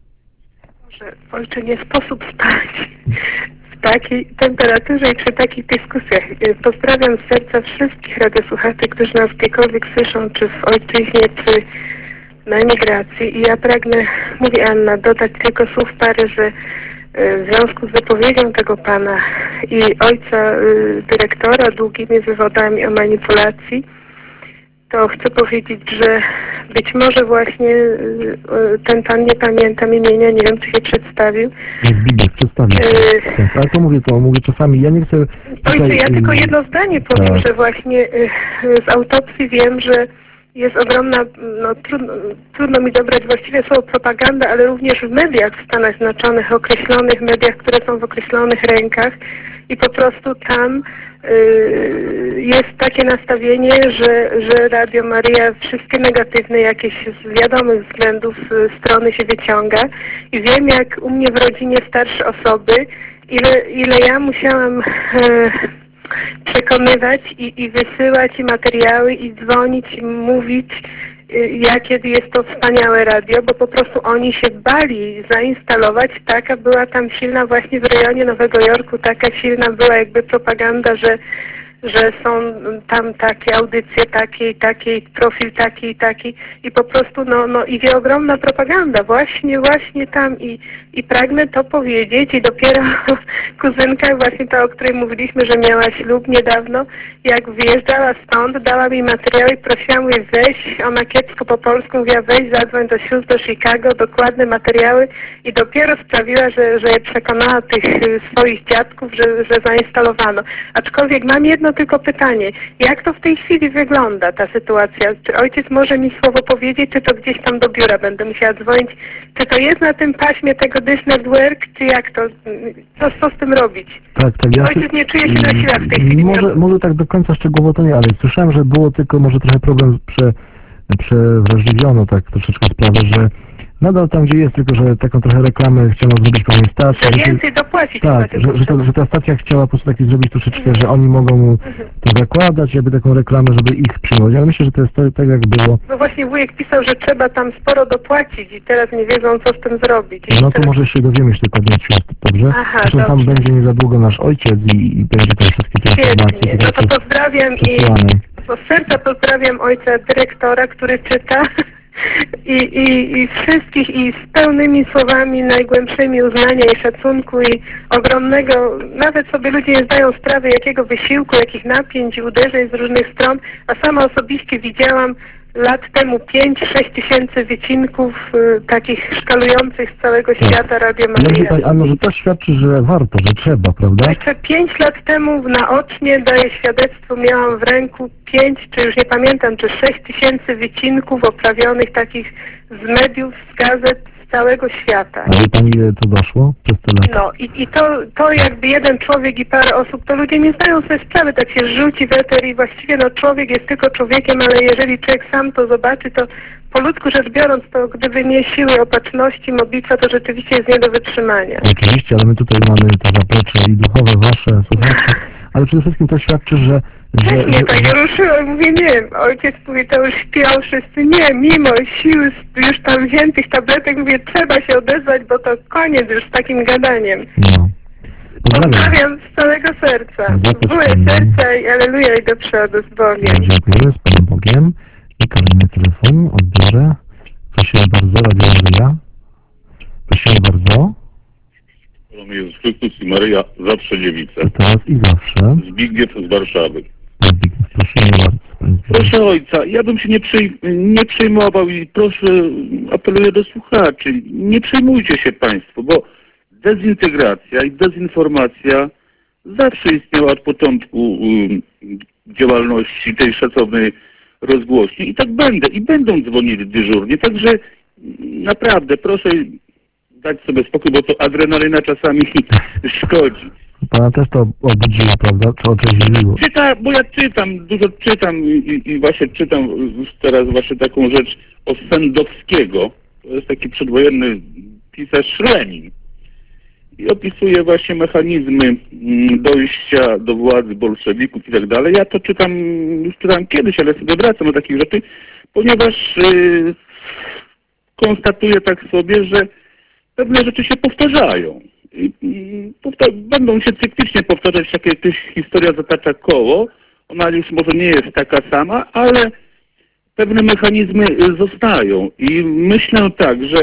Że ojcze, nie sposób spać w takiej temperaturze i przy takich dyskusjach. Pozdrawiam z serca wszystkich radiosłuchaczy, którzy nas gdziekolwiek słyszą, czy w ojczyźnie, czy na emigracji. I ja pragnę, mówi Anna, dodać tylko słów parę, że w związku z wypowiedzią tego pana i ojca dyrektora długimi wywodami o manipulacji, to chcę powiedzieć, że być może właśnie ten pan, nie pamiętam imienia, nie wiem, czy się przedstawił. Zbigniew, przedstawił. Yy, tak, ale to mówię, to mówię czasami, ja nie chcę... Tutaj, Ojcze, ja tylko jedno zdanie powiem, tak. że właśnie z autopsji wiem, że jest ogromna, no trudno, trudno mi dobrać właściwie słowo propaganda, ale również w mediach w Stanach Zjednoczonych, określonych mediach, które są w określonych rękach i po prostu tam y, jest takie nastawienie, że, że Radio Maryja wszystkie negatywne jakieś z wiadomych względów y, strony się wyciąga i wiem, jak u mnie w rodzinie starsze osoby, ile, ile ja musiałam... Y, przekonywać i, i wysyłać i materiały i dzwonić i mówić, y, jakie jest to wspaniałe radio, bo po prostu oni się bali zainstalować. Taka była tam silna właśnie w rejonie Nowego Jorku, taka silna była jakby propaganda, że że są tam takie audycje, takie i takie, profil taki i taki i po prostu no, no idzie ogromna propaganda właśnie, właśnie tam i, i pragnę to powiedzieć i dopiero kuzynka właśnie ta, o której mówiliśmy, że miała ślub niedawno, jak wyjeżdżała stąd, dała mi materiał i prosiła mnie weź, ona kiepsko po polsku mówiła weź, zadzwoń do sióstr do Chicago, dokładne materiały i dopiero sprawiła, że, że je przekonała tych swoich dziadków, że, że zainstalowano. Aczkolwiek mam jedno tylko pytanie. Jak to w tej chwili wygląda ta sytuacja? Czy ojciec może mi słowo powiedzieć, czy to gdzieś tam do biura będę musiała dzwonić? Czy to jest na tym paśmie tego Dish Network, czy jak to? Co, co z tym robić? Tak, tak. Ja Ojciec nie czuje się na siłach w tej chwili. Może, może tak do końca szczegółowo to nie, ale słyszałem, że było tylko może trochę problem prze, przewrażliwiono tak troszeczkę sprawę, że nadal tam, gdzie jest, tylko że taką trochę reklamę chciano zrobić pewnej stacji. Że więcej dopłacić. Tak, że, że, to, że ta stacja chciała po prostu taki zrobić troszeczkę, że oni mogą mu to zakładać, jakby taką reklamę, żeby ich przyjąć. Ale myślę, że to jest to, tak jak było. No właśnie wujek pisał, że trzeba tam sporo dopłacić i teraz nie wiedzą, co z tym zrobić. I No to teraz... może się dowiemy się dokładnie od sióstr, dobrze? Aha, Zresztą tam dobrze. będzie niedługo nasz ojciec i, i będzie tam wszystkie te informacje. Świetnie. No to pozdrawiam i przesyłane. z serca pozdrawiam ojca dyrektora, który czyta. I, i, I wszystkich i z pełnymi słowami najgłębszymi uznania i szacunku i ogromnego, nawet sobie ludzie nie zdają sprawy jakiego wysiłku, jakich napięć i uderzeń z różnych stron, a sama osobiście widziałam lat temu pięć sześć tysięcy wycinków y, takich szkalujących z całego Tak. świata Radio Ja myślę, Maryja. Pani Anno, że to świadczy, że warto, że trzeba, prawda? Jeszcze pięć lat temu naocznie, daję świadectwo, miałam w ręku pięć, czy już nie pamiętam, czy sześć tysięcy wycinków oprawionych takich z mediów, z gazet z całego świata. A wie Pani, ile to doszło przez te lata? No i, i to, to jakby jeden człowiek i parę osób, to ludzie nie zdają sobie sprawy, tak się rzuci w eter i właściwie no człowiek jest tylko człowiekiem, ale jeżeli człowiek sam to zobaczy, to po ludzku rzecz biorąc, to gdyby nie siły opatrzności, modlitwa, to rzeczywiście jest nie do wytrzymania. Oczywiście, ale my tutaj mamy to zaplecze i duchowe wasze, słuchacze, ale przede wszystkim to świadczy, że... że, Też mnie że, tak że ruszyło, mówię, nie, ojciec mówi, to już śpią wszyscy, nie, mimo sił już tam wziętych tabletek, mówię, trzeba się odezwać, bo to koniec już z takim gadaniem. no. Pozdrawiam. Pozdrawiam z całego serca, Zapraszam. byłe serca i aleluja i do przodu z Bogiem. Dziękuję, z Panem Bogiem. I kolejny telefon odbiorę. Prosimy bardzo, Radio Maryja. Prosimy bardzo. Jezus Chrystus i Maryja, zawsze dziewica. I teraz i zawsze. Zbigniew z Warszawy. Pan Zbigniew, prosimy bardzo. Pan Zbigniew. Proszę ojca, ja bym się nie, przyj nie przejmował i proszę, apeluję do słuchaczy, nie przejmujcie się państwo, bo dezintegracja i dezinformacja zawsze istniała od początku um, działalności tej szacownej rozgłośni i tak będę, i będą dzwonili dyżurnie, także naprawdę proszę dać sobie spokój, bo to adrenalina czasami szkodzi. Pana też to obudziło, prawda? Czy otrzeźwiło? Czyta, bo ja czytam, dużo czytam i, i właśnie czytam już teraz właśnie taką rzecz o Sendowskiego. To jest taki przedwojenny pisarz Lenin. I opisuje właśnie mechanizmy dojścia do władzy bolszewików i tak dalej. Ja to czytam, już czytałem kiedyś, ale sobie wracam do takich rzeczy. ponieważ yy, konstatuję tak sobie, że pewne rzeczy się powtarzają. I, i powtar będą się cyklicznie powtarzać, jak jakaś historia zatacza koło. Ona już może nie jest taka sama, ale pewne mechanizmy zostają. I myślę tak, że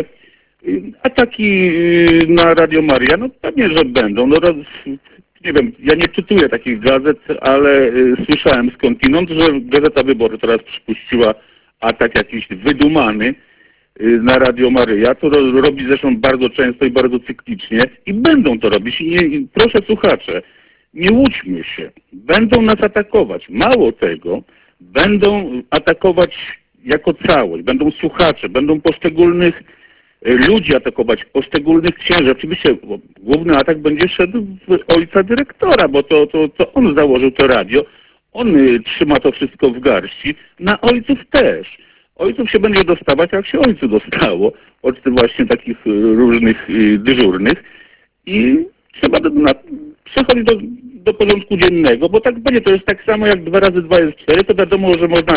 ataki na Radio Maria, no pewnie, że będą. No, nie wiem, ja nie czytuję takich gazet, ale słyszałem skądinąd, że Gazeta Wyboru teraz przypuściła atak jakiś wydumany na Radio Maryja. To robi zresztą bardzo często i bardzo cyklicznie i będą to robić. I, nie, i proszę słuchacze, nie łudźmy się. Będą nas atakować. Mało tego, będą atakować jako całość. Będą słuchacze, będą poszczególnych ludzi atakować, poszczególnych księży. Oczywiście główny atak będzie szedł w ojca dyrektora, bo to, to, to on założył to radio. On trzyma to wszystko w garści. Na ojców też. Ojców się będzie dostawać, jak się ojcu dostało, od tych właśnie takich różnych dyżurnych. I trzeba do, na, przechodzić do, do porządku dziennego, bo tak będzie. To jest tak samo jak dwa razy dwa jest cztery, to wiadomo, że można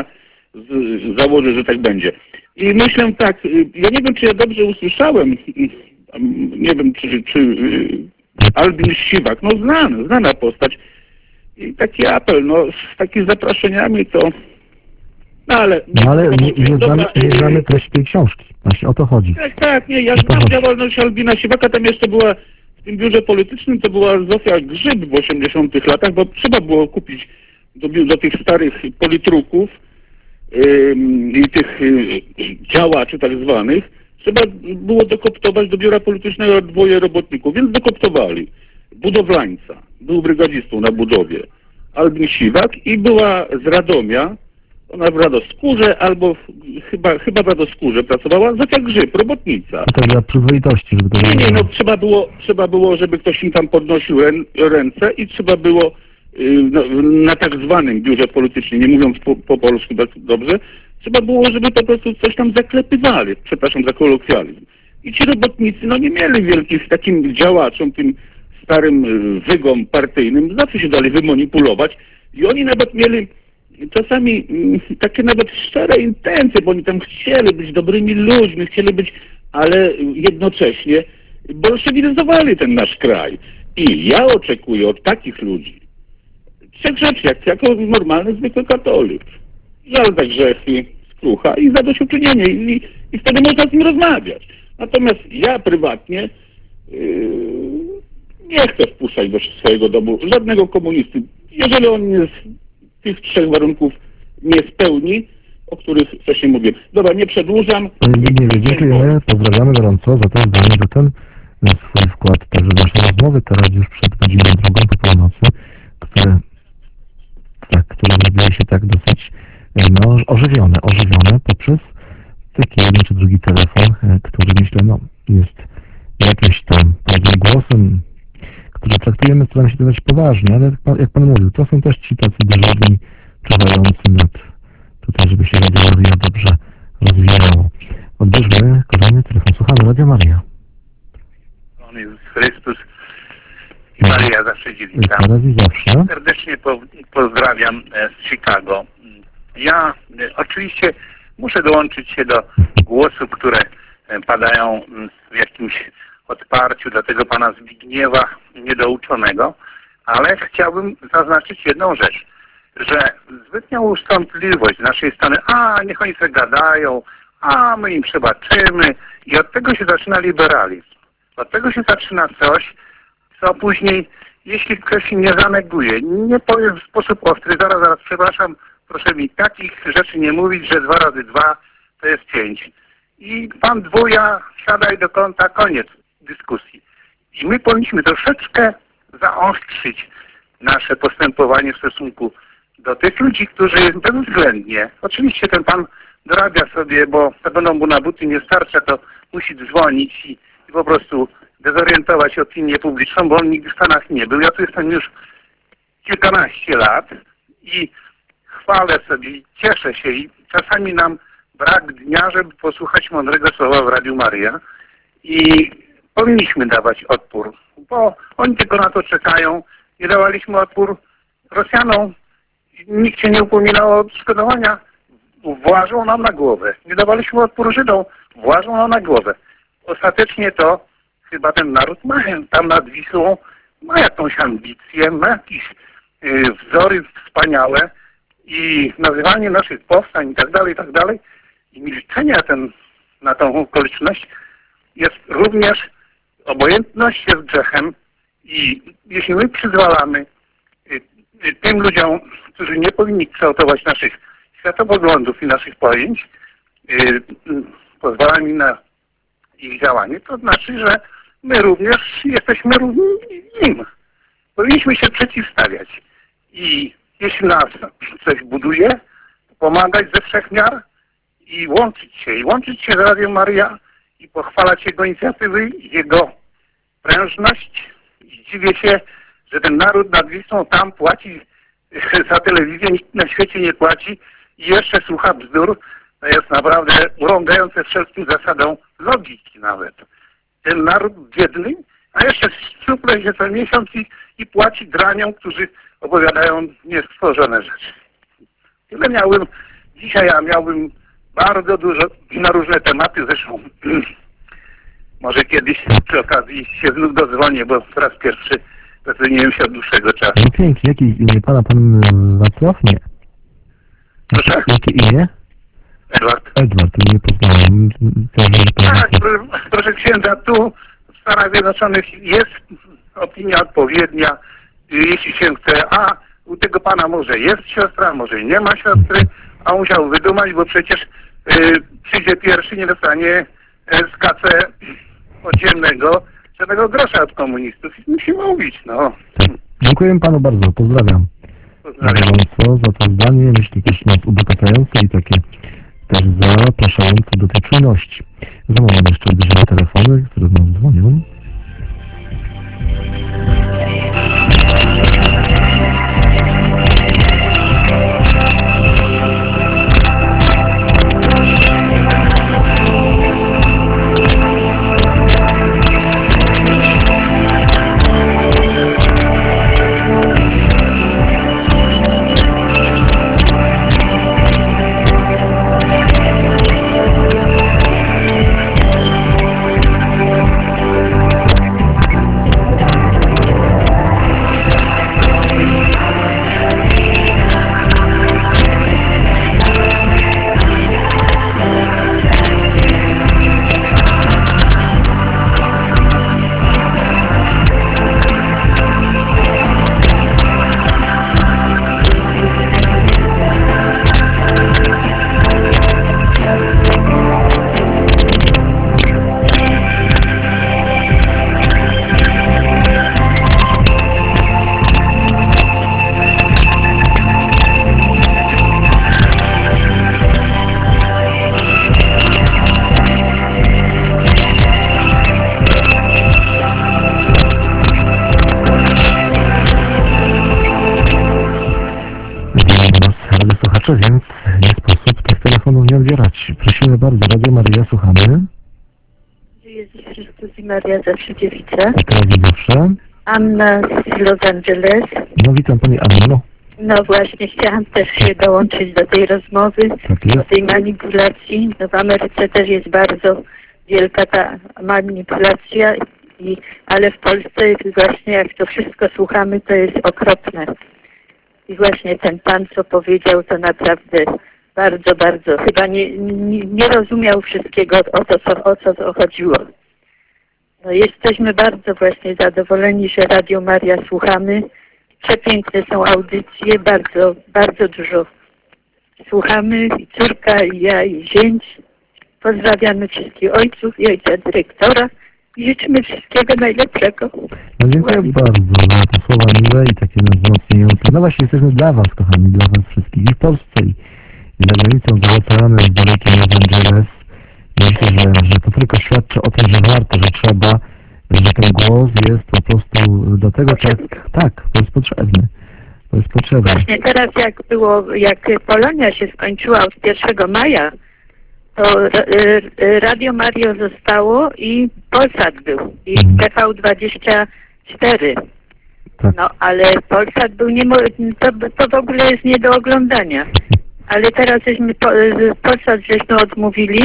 z, założyć, że tak będzie. I myślę tak, ja nie wiem, czy ja dobrze usłyszałem, nie wiem, czy, czy Albin Siwak, no znany, znana postać. I taki apel, no z takimi zaproszeniami to... No ale, no, ale nie, nie, znamy, nie znamy treści tej książki. Właśnie o to chodzi. Tak, tak, nie, ja znam działalność Albina Siwaka, tam jeszcze była w tym biurze politycznym, to była Zofia Grzyb w osiemdziesiątych latach, bo trzeba było kupić do, do tych starych politruków yy, i tych yy, działaczy tak zwanych, trzeba było dokoptować do biura politycznego dwoje robotników, więc dokoptowali. Budowlańca, był brygadzistą na budowie, Albin Siwak, i była z Radomia, ona w Radoskórze albo w, chyba, chyba w Radoskórze pracowała, Zofia Grzyb, robotnica. To tak dla przyzwoitości, żeby to... Nie, nie, no trzeba było, trzeba było, żeby ktoś im tam podnosił rę, ręce i trzeba było yy, no, na tak zwanym biurze politycznym, nie mówiąc po, po polsku tak dobrze, trzeba było, żeby po prostu coś tam zaklepywali, przepraszam za kolokwializm. I ci robotnicy, no nie mieli wielkich, takim działaczom, tym starym wygom partyjnym, zawsze się dali wymanipulować i oni nawet mieli czasami takie nawet szczere intencje, bo oni tam chcieli być dobrymi ludźmi, chcieli być, ale jednocześnie bolszewizowali ten nasz kraj. I ja oczekuję od takich ludzi trzech rzeczy, jak jako normalny, zwykły katolik. Żal za grzechy, skrucha i zadośćuczynienie. I, i wtedy można z nim rozmawiać. Natomiast ja prywatnie yy, nie chcę wpuszczać do swojego domu żadnego komunisty. Jeżeli on nie z tych trzech warunków nie spełni, o których wcześniej mówiłem. Dobra, nie przedłużam. Nie, nie, dziękujemy, pozdrawiamy gorąco za to zdanie, za ten swój wkład także w nasze rozmowy, teraz już przed godziną drugą po północy, które, tak, które zrobiły się tak dosyć no, ożywione, ożywione poprzez taki jeden czy drugi telefon, który myślę, no, jest jakimś tam pewnym głosem, który traktujemy, staramy się dawać poważnie, ale jak pan, jak pan mówił, to są też ci tacy dyżurni, czuwający nad tutaj, żeby się Radio Maria dobrze rozwijało. Odbierzmy kolejny telefon. Słuchamy, Radio Maria. On Jezus Chrystus i Maria zawsze dziewica. Teraz i zawsze. Serdecznie po, pozdrawiam z Chicago. Ja e, oczywiście muszę dołączyć się do głosów, które e, padają w jakimś odparciu dla tego pana Zbigniewa niedouczonego, ale chciałbym zaznaczyć jedną rzecz, że zbytnia ustąpliwość z naszej strony, a niech oni sobie gadają, a my im przebaczymy, i od tego się zaczyna liberalizm. Od tego się zaczyna coś, co później, jeśli ktoś nie zaneguje, nie powiem w sposób ostry, zaraz, zaraz, przepraszam, proszę mi takich rzeczy nie mówić, że dwa razy dwa to jest pięć. I pan Dwuja, siadaj do kąta, koniec dyskusji. I my powinniśmy troszeczkę zaostrzyć nasze postępowanie w stosunku do tych ludzi, którzy bezwzględnie, oczywiście ten pan dorabia sobie, bo to będą mu na buty nie starcza, to musi dzwonić i, i po prostu dezorientować opinię publiczną, bo on nigdy w Stanach nie był. Ja tu jestem już kilkanaście lat i chwalę sobie i cieszę się i czasami nam brak dnia, żeby posłuchać mądrego słowa w Radiu Maria i powinniśmy dawać odpór, bo oni tylko na to czekają. Nie dawaliśmy odpór Rosjanom. Nikt się nie upominał o odszkodowania włażą nam na głowę. Nie dawaliśmy odporu Żydom, włażą nam na głowę. Ostatecznie to chyba ten naród ma tam nad Wisłą, ma jakąś ambicję, ma jakieś y, wzory wspaniałe i nazywanie naszych powstań i tak dalej, i tak dalej i milczenie ten, na tą okoliczność jest również, obojętność jest grzechem i jeśli my przyzwalamy y, y, tym ludziom, którzy nie powinni kształtować naszych światopoglądów i naszych pojęć, y, y, pozwalamy na ich działanie, to znaczy, że my również jesteśmy równi im. Powinniśmy się przeciwstawiać. I jeśli nas coś buduje, pomagać ze wszech miar i łączyć się. I łączyć się z Radią Maryja i pochwalać jego inicjatywy, jego prężność. I dziwię się, że ten naród nad Wisłą tam płaci za telewizję, nikt na świecie nie płaci i jeszcze słucha bzdur. To jest naprawdę urągające wszelkim zasadom logiki nawet. Ten naród biedny, a jeszcze szczuple się co miesiąc i, i płaci graniom, którzy opowiadają niestworzone rzeczy. Tyle miałbym, dzisiaj ja miałbym bardzo dużo na różne tematy, zresztą może kiedyś przy okazji się znów dozwonię, bo po raz pierwszy zadzwoniłem się od dłuższego czasu. No pięknie, jakie imię pana, pan Wacław? Nie. Proszę? Jakie imię? Edward. Edward, nie poznałem. Tak, proszę, proszę księdza, tu w Stanach Zjednoczonych jest opinia odpowiednia, jeśli się chce, a u tego pana może jest siostra, może nie ma siostry, a musiał wydumać, bo przecież y, przyjdzie pierwszy, nie dostanie z K C podziemnego żadnego grosza od komunistów. I musi mówić, no. Dziękuję panu bardzo, pozdrawiam. Pozdrawiam. Co za to zdanie, myślę też nas ubogacające i takie też zapraszające do tej czujności. Znowu mamy jeszcze odbierzemy telefony, które do nas dzwonią. Więc nie sposób tych telefonów nie odbierać. Prosimy bardzo, Radio Maryja, słuchamy. Jezus Chrystus i Maria Zawsze Dziewica. A teraz i zawsze. Anna z Los Angeles. No witam pani Anno. No właśnie, chciałam też się dołączyć do tej rozmowy, Tak do jest. tej manipulacji. No w Ameryce też jest bardzo wielka ta manipulacja, i, ale w Polsce właśnie jak to wszystko słuchamy, to jest okropne. I właśnie ten pan, co powiedział, to naprawdę bardzo, bardzo, chyba nie, nie, nie rozumiał wszystkiego, o to, co, o co chodziło. No jesteśmy bardzo właśnie zadowoleni, że Radio Maria słuchamy. Przepiękne są audycje, bardzo, bardzo dużo słuchamy. I córka, i ja, i zięć. Pozdrawiamy wszystkich ojców i ojca dyrektora. I życzymy wszystkiego najlepszego. No dziękuję bardzo za te słowa miłe i takie nas wzmocniające. No właśnie jesteśmy dla was, kochani, dla was wszystkich i w Polsce i, i za granicą, za oceanem, z dalekim Los Angeles. Myślę, że, że to tylko świadczy o tym, że warto, że trzeba, że ten głos jest po prostu do tego, tak, tak, to jest potrzebny. To jest potrzebne. Właśnie teraz jak było, jak Polonia się skończyła od pierwszego maja, to Radio Mario zostało i Polsat był i T V dwadzieścia cztery. Tak. No ale Polsat był nie to, to w ogóle jest nie do oglądania. ale teraz żeśmy po, Polsat żeśmy odmówili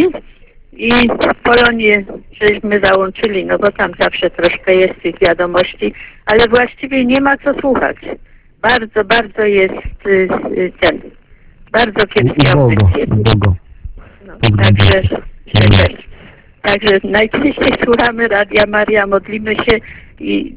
i Polonię żeśmy załączyli, no bo tam zawsze troszkę jest tych wiadomości, ale właściwie nie ma co słuchać. Bardzo, bardzo jest y, y, ten, bardzo kiepskie Ubogo, audycje. ubogo. No, także, że, także najczęściej słuchamy Radia Maria, modlimy się i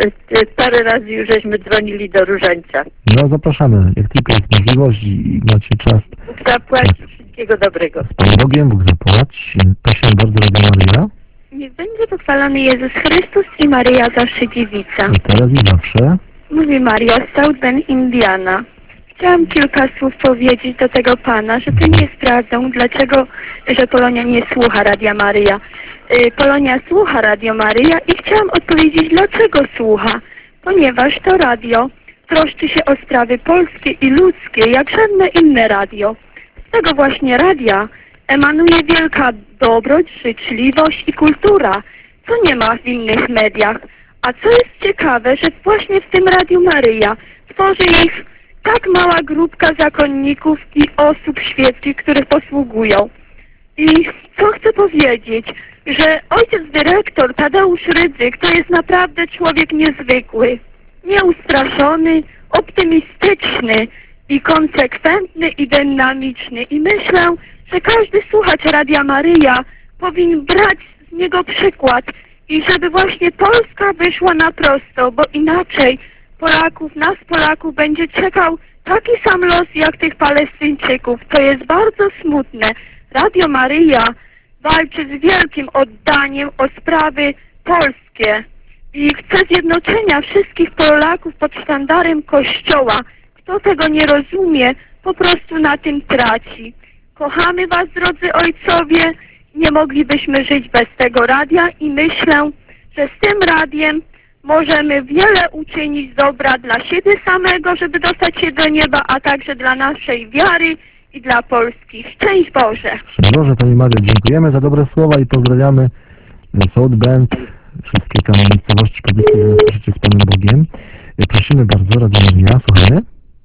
parę razy już żeśmy dzwonili do Różańca. No zapraszamy, jak tylko jest możliwość i macie czas. Bóg zapłać, wszystkiego dobrego. Z Panem Bogiem, Bóg zapłać. Prosimy bardzo, Radio Maria. Niech będzie pochwalony Jezus Chrystus i Maryja zawsze dziewica. I teraz i zawsze. Mówi Maria z South Bend, Indiana. Chciałam kilka słów powiedzieć do tego pana, że to nie jest prawdą, dlaczego, że Polonia nie słucha Radia Maryja. Yy, Polonia słucha Radio Maryja i chciałam odpowiedzieć, dlaczego słucha. Ponieważ to radio troszczy się o sprawy polskie i ludzkie, jak żadne inne radio. Z tego właśnie radia emanuje wielka dobroć, życzliwość i kultura, co nie ma w innych mediach. A co jest ciekawe, że właśnie w tym Radiu Maryja tworzy ich tak mała grupka zakonników i osób świeckich, których posługują. I co chcę powiedzieć, że ojciec dyrektor Tadeusz Rydzyk to jest naprawdę człowiek niezwykły, nieustraszony, optymistyczny i konsekwentny i dynamiczny. I myślę, że każdy słuchacz Radia Maryja powinien brać z niego przykład i żeby właśnie Polska wyszła na prosto, bo inaczej Polaków, nas Polaków będzie czekał taki sam los jak tych Palestyńczyków. To jest bardzo smutne. Radio Maryja walczy z wielkim oddaniem o sprawy polskie i chce zjednoczenia wszystkich Polaków pod sztandarem Kościoła. Kto tego nie rozumie, po prostu na tym traci. Kochamy was, drodzy ojcowie, nie moglibyśmy żyć bez tego radia i myślę, że z tym radiem możemy wiele uczynić dobra dla siebie samego, żeby dostać się do nieba, a także dla naszej wiary i dla Polski. Szczęść Boże! Szczęść Boże, Pani Mario, dziękujemy za dobre słowa i pozdrawiamy South Bend, wszystkie tam miejscowości pobliskie, że nas słyszycie z Panem Bogiem. Prosimy bardzo, Radio Maria, słuchamy.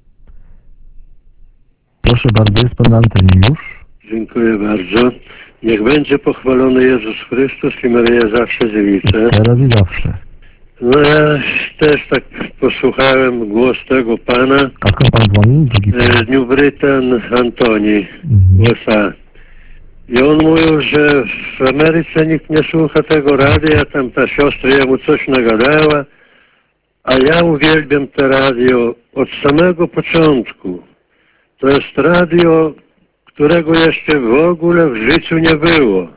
Proszę bardzo, jest Pan na antenie już. Dziękuję bardzo. Niech będzie pochwalony Jezus Chrystus i Maryja zawsze dziewica. Teraz i zawsze. No ja też tak posłuchałem głos tego pana. A skąd Pan dzwoni? Drugi z New Britain, Antoni, mhm. U S A. I on mówił, że w Ameryce nikt nie słucha tego radia, tam ta siostra jemu coś nagadała, a ja uwielbiam to radio od samego początku. To jest radio, którego jeszcze w ogóle w życiu nie było.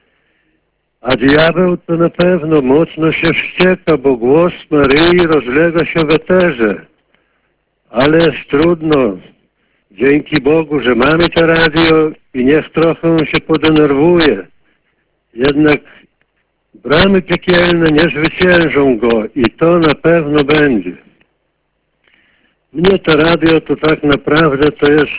A diabeł to na pewno mocno się wścieka, bo głos Maryi rozlega się w eterze. Ale jest trudno. Dzięki Bogu, że mamy to radio i niech trochę się podenerwuje. Jednak bramy piekielne nie zwyciężą go i to na pewno będzie. Mnie to radio to tak naprawdę to jest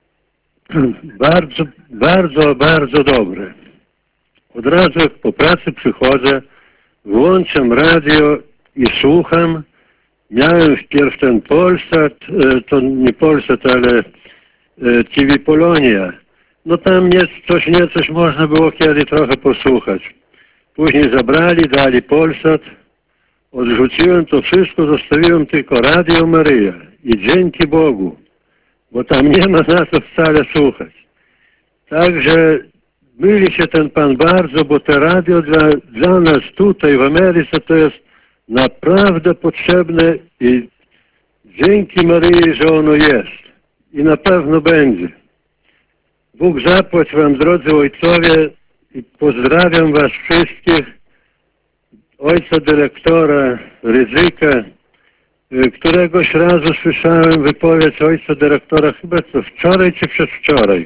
bardzo, bardzo, bardzo dobre. Od razu jak po pracy przychodzę, włączam radio i słucham. Miałem wpierw ten Polsat, to nie Polsat, ale T V Polonia. No tam nie, coś nie, coś można było kiedy trochę posłuchać. Później zabrali, dali Polsat, odrzuciłem to wszystko, zostawiłem tylko Radio Maryja. I dzięki Bogu, bo tam nie ma na to wcale słuchać. Także myli się ten pan bardzo, bo to radio dla, dla nas tutaj w Ameryce to jest naprawdę potrzebne i dzięki Maryi, że ono jest. I na pewno będzie. Bóg zapłać wam, drodzy ojcowie, i pozdrawiam was wszystkich, ojca dyrektora Rydzyka, któregoś razu słyszałem wypowiedź ojca dyrektora, chyba co wczoraj czy przedwczoraj,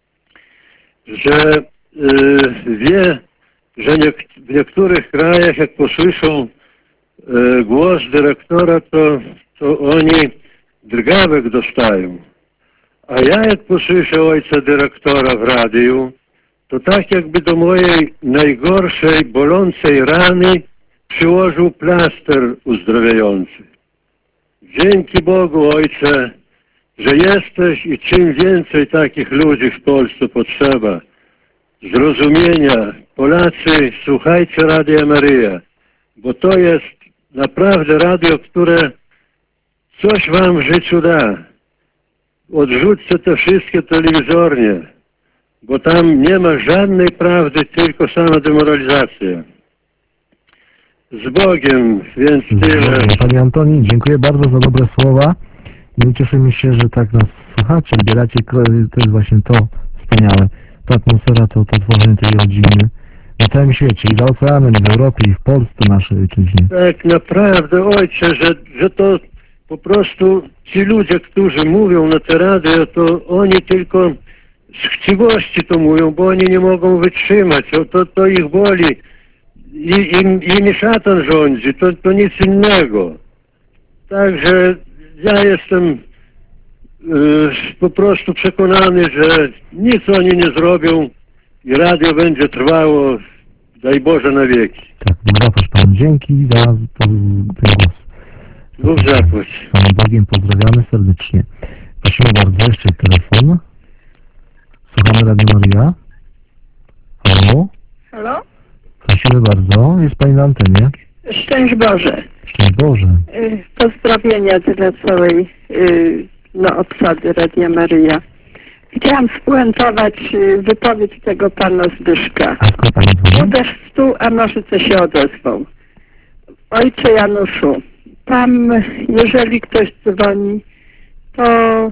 że y, wie, że nie, w niektórych krajach jak posłyszą y, głos dyrektora, to, to oni drgawek dostają. A ja jak posłyszę ojca dyrektora w radiu, to tak jakby do mojej najgorszej, bolącej rany przyłożył plaster uzdrawiający. Dzięki Bogu, Ojcze, że jesteś i czym więcej takich ludzi w Polsce potrzeba, zrozumienia. Polacy, słuchajcie Radia Maryja, bo to jest naprawdę radio, które coś wam w życiu da. Odrzućcie te wszystkie telewizornie, bo tam nie ma żadnej prawdy, tylko sama demoralizacja. Z Bogiem, więc tyle. Panie Antoni, dziękuję bardzo za dobre słowa. My cieszymy się, że tak nas słuchacie, odbieracie. To jest właśnie to wspaniałe. Ta atmosfera, to, to tworzenie tej rodziny na całym świecie, i za oceanem, i w Europie, i w Polsce naszej ojczyźnie. Tak, naprawdę, ojcze, że, że to po prostu ci ludzie, którzy mówią na te radio, to oni tylko z chciwości to mówią, bo oni nie mogą wytrzymać, to, to, to ich boli. I, im, im szatan rządzi, to, to nic innego. Także ja jestem y, po prostu przekonany, że nic oni nie zrobią i radio będzie trwało, daj Boże, na wieki. Tak, Bóg zapłać Panu. Dzięki za to, ten głos. Bóg zapłać. Z Panem Bogiem pozdrawiamy serdecznie. Prosimy bardzo, jeszcze telefon. Słuchamy Radio Maryja. Halo? Halo? Prosimy bardzo, jest Pani na antenie. Szczęść Boże. Szczęść Boże. Y, Pozdrowienia dla całej y, no, obsady Radia Maryja. Chciałam spuentować y, wypowiedź tego pana Zbyszka. A skąd Pani dzwoni? Uderz w stół, a może co się odezwał. Ojcze Januszu, tam jeżeli ktoś dzwoni, to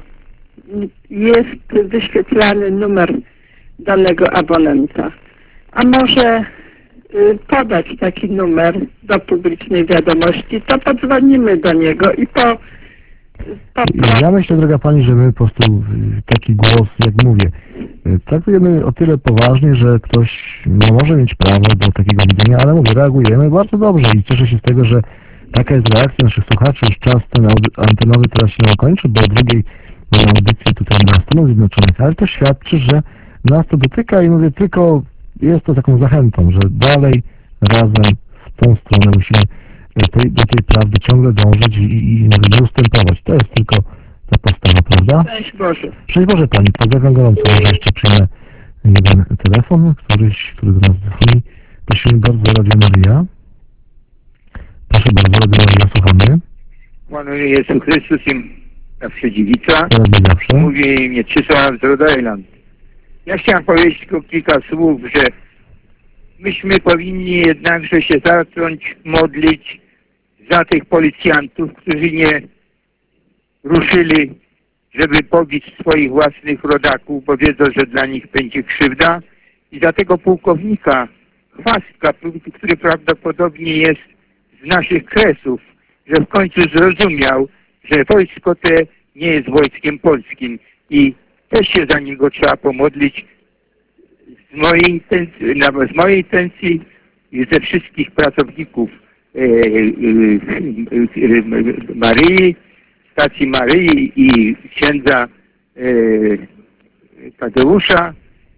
jest wyświetlany numer danego abonenta. A może y, podać taki numer do publicznej wiadomości, to podzwonimy do niego i po... po Ja myślę, droga Pani, że my po prostu y, taki głos, jak mówię, y, traktujemy o tyle poważnie, że ktoś no, może mieć prawo do takiego widzenia, ale mówię, reagujemy bardzo dobrze i cieszę się z tego, że taka jest reakcja naszych słuchaczy. Już czas ten antenowy teraz się nie kończy, bo drugiej audycji tutaj na Stanach Zjednoczonych, ale to świadczy, że nas to dotyka i mówię, tylko jest to taką zachętą, że dalej razem w tą stronę musimy tej, do tej prawdy ciągle dążyć i, i, i nie ustępować. To jest tylko ta postawa, prawda? Szczęść Boże. Szczęść Boże Pani, pozdrawiam gorąco. Może jeszcze przyjmę jeden telefon, któryś, który do nas dzwoni. Prosimy bardzo, Radio Maryja. Proszę bardzo, Radio Maryja, słuchamy. Panie Jezu Chrystus i na Dziewica. Teraz nie zawsze. Mówi Mieczysław z Rhode Island. Ja chciałem powiedzieć tylko kilka słów, że myśmy powinni jednakże się zacząć modlić za tych policjantów, którzy nie ruszyli, żeby pobić swoich własnych rodaków, bo wiedzą, że dla nich będzie krzywda, i za tego pułkownika Chwastka, który prawdopodobnie jest z naszych kresów, że w końcu zrozumiał, że wojsko te nie jest wojskiem polskim i też się za niego trzeba pomodlić. Z mojej intencji, z mojej intencji i ze wszystkich pracowników e, e, e, Maryi, stacji Maryi i księdza e, Tadeusza,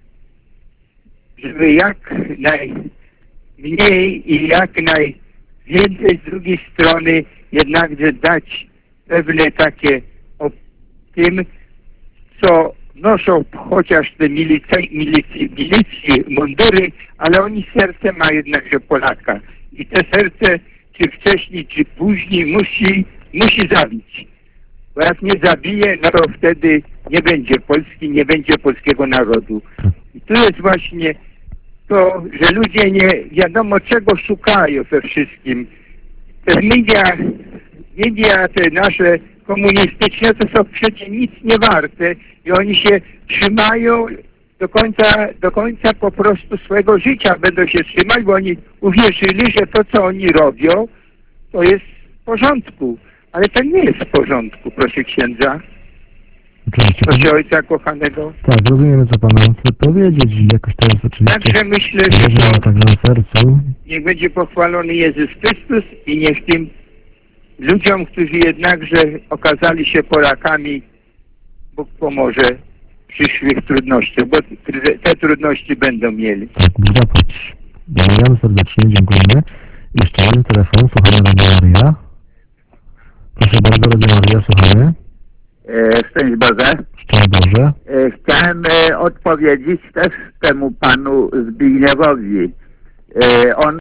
żeby jak najmniej i jak najwięcej z drugiej strony jednakże dać pewne takie o tym, co noszą chociaż te milicji, milicji, milicji mundury, ale oni serce ma jednakże Polaka. I te serce, czy wcześniej, czy później, musi, musi zabić. Bo jak nie zabije, no to wtedy nie będzie Polski, nie będzie polskiego narodu. I tu jest właśnie to, że ludzie nie wiadomo czego szukają we wszystkim. Te media, media te nasze komunistyczne to są przecież nic nie warte i oni się trzymają do końca, do końca po prostu swojego życia będą się trzymać, bo oni uwierzyli, że to co oni robią to jest w porządku, ale to nie jest w porządku, proszę księdza. Oczywiście. Proszę ojca kochanego. Tak, rozumiemy co Pan chce powiedzieć i jakoś teraz oczywiście Także myślę, że leży to, także na sercu. niech będzie pochwalony Jezus Chrystus i niech tym ludziom, którzy jednakże okazali się Polakami, Bóg pomoże w przyszłych trudnościach, bo te trudności będą mieli. Tak, Bóg zapłać. Dziękujemy serdecznie, dziękujemy. Jeszcze jeden telefon, słuchamy Radio Maryja. Proszę bardzo, Radio Maryja, słuchamy. Szczęść Boże. Szczęść Boże. Chciałem odpowiedzieć też temu panu Zbigniewowi. On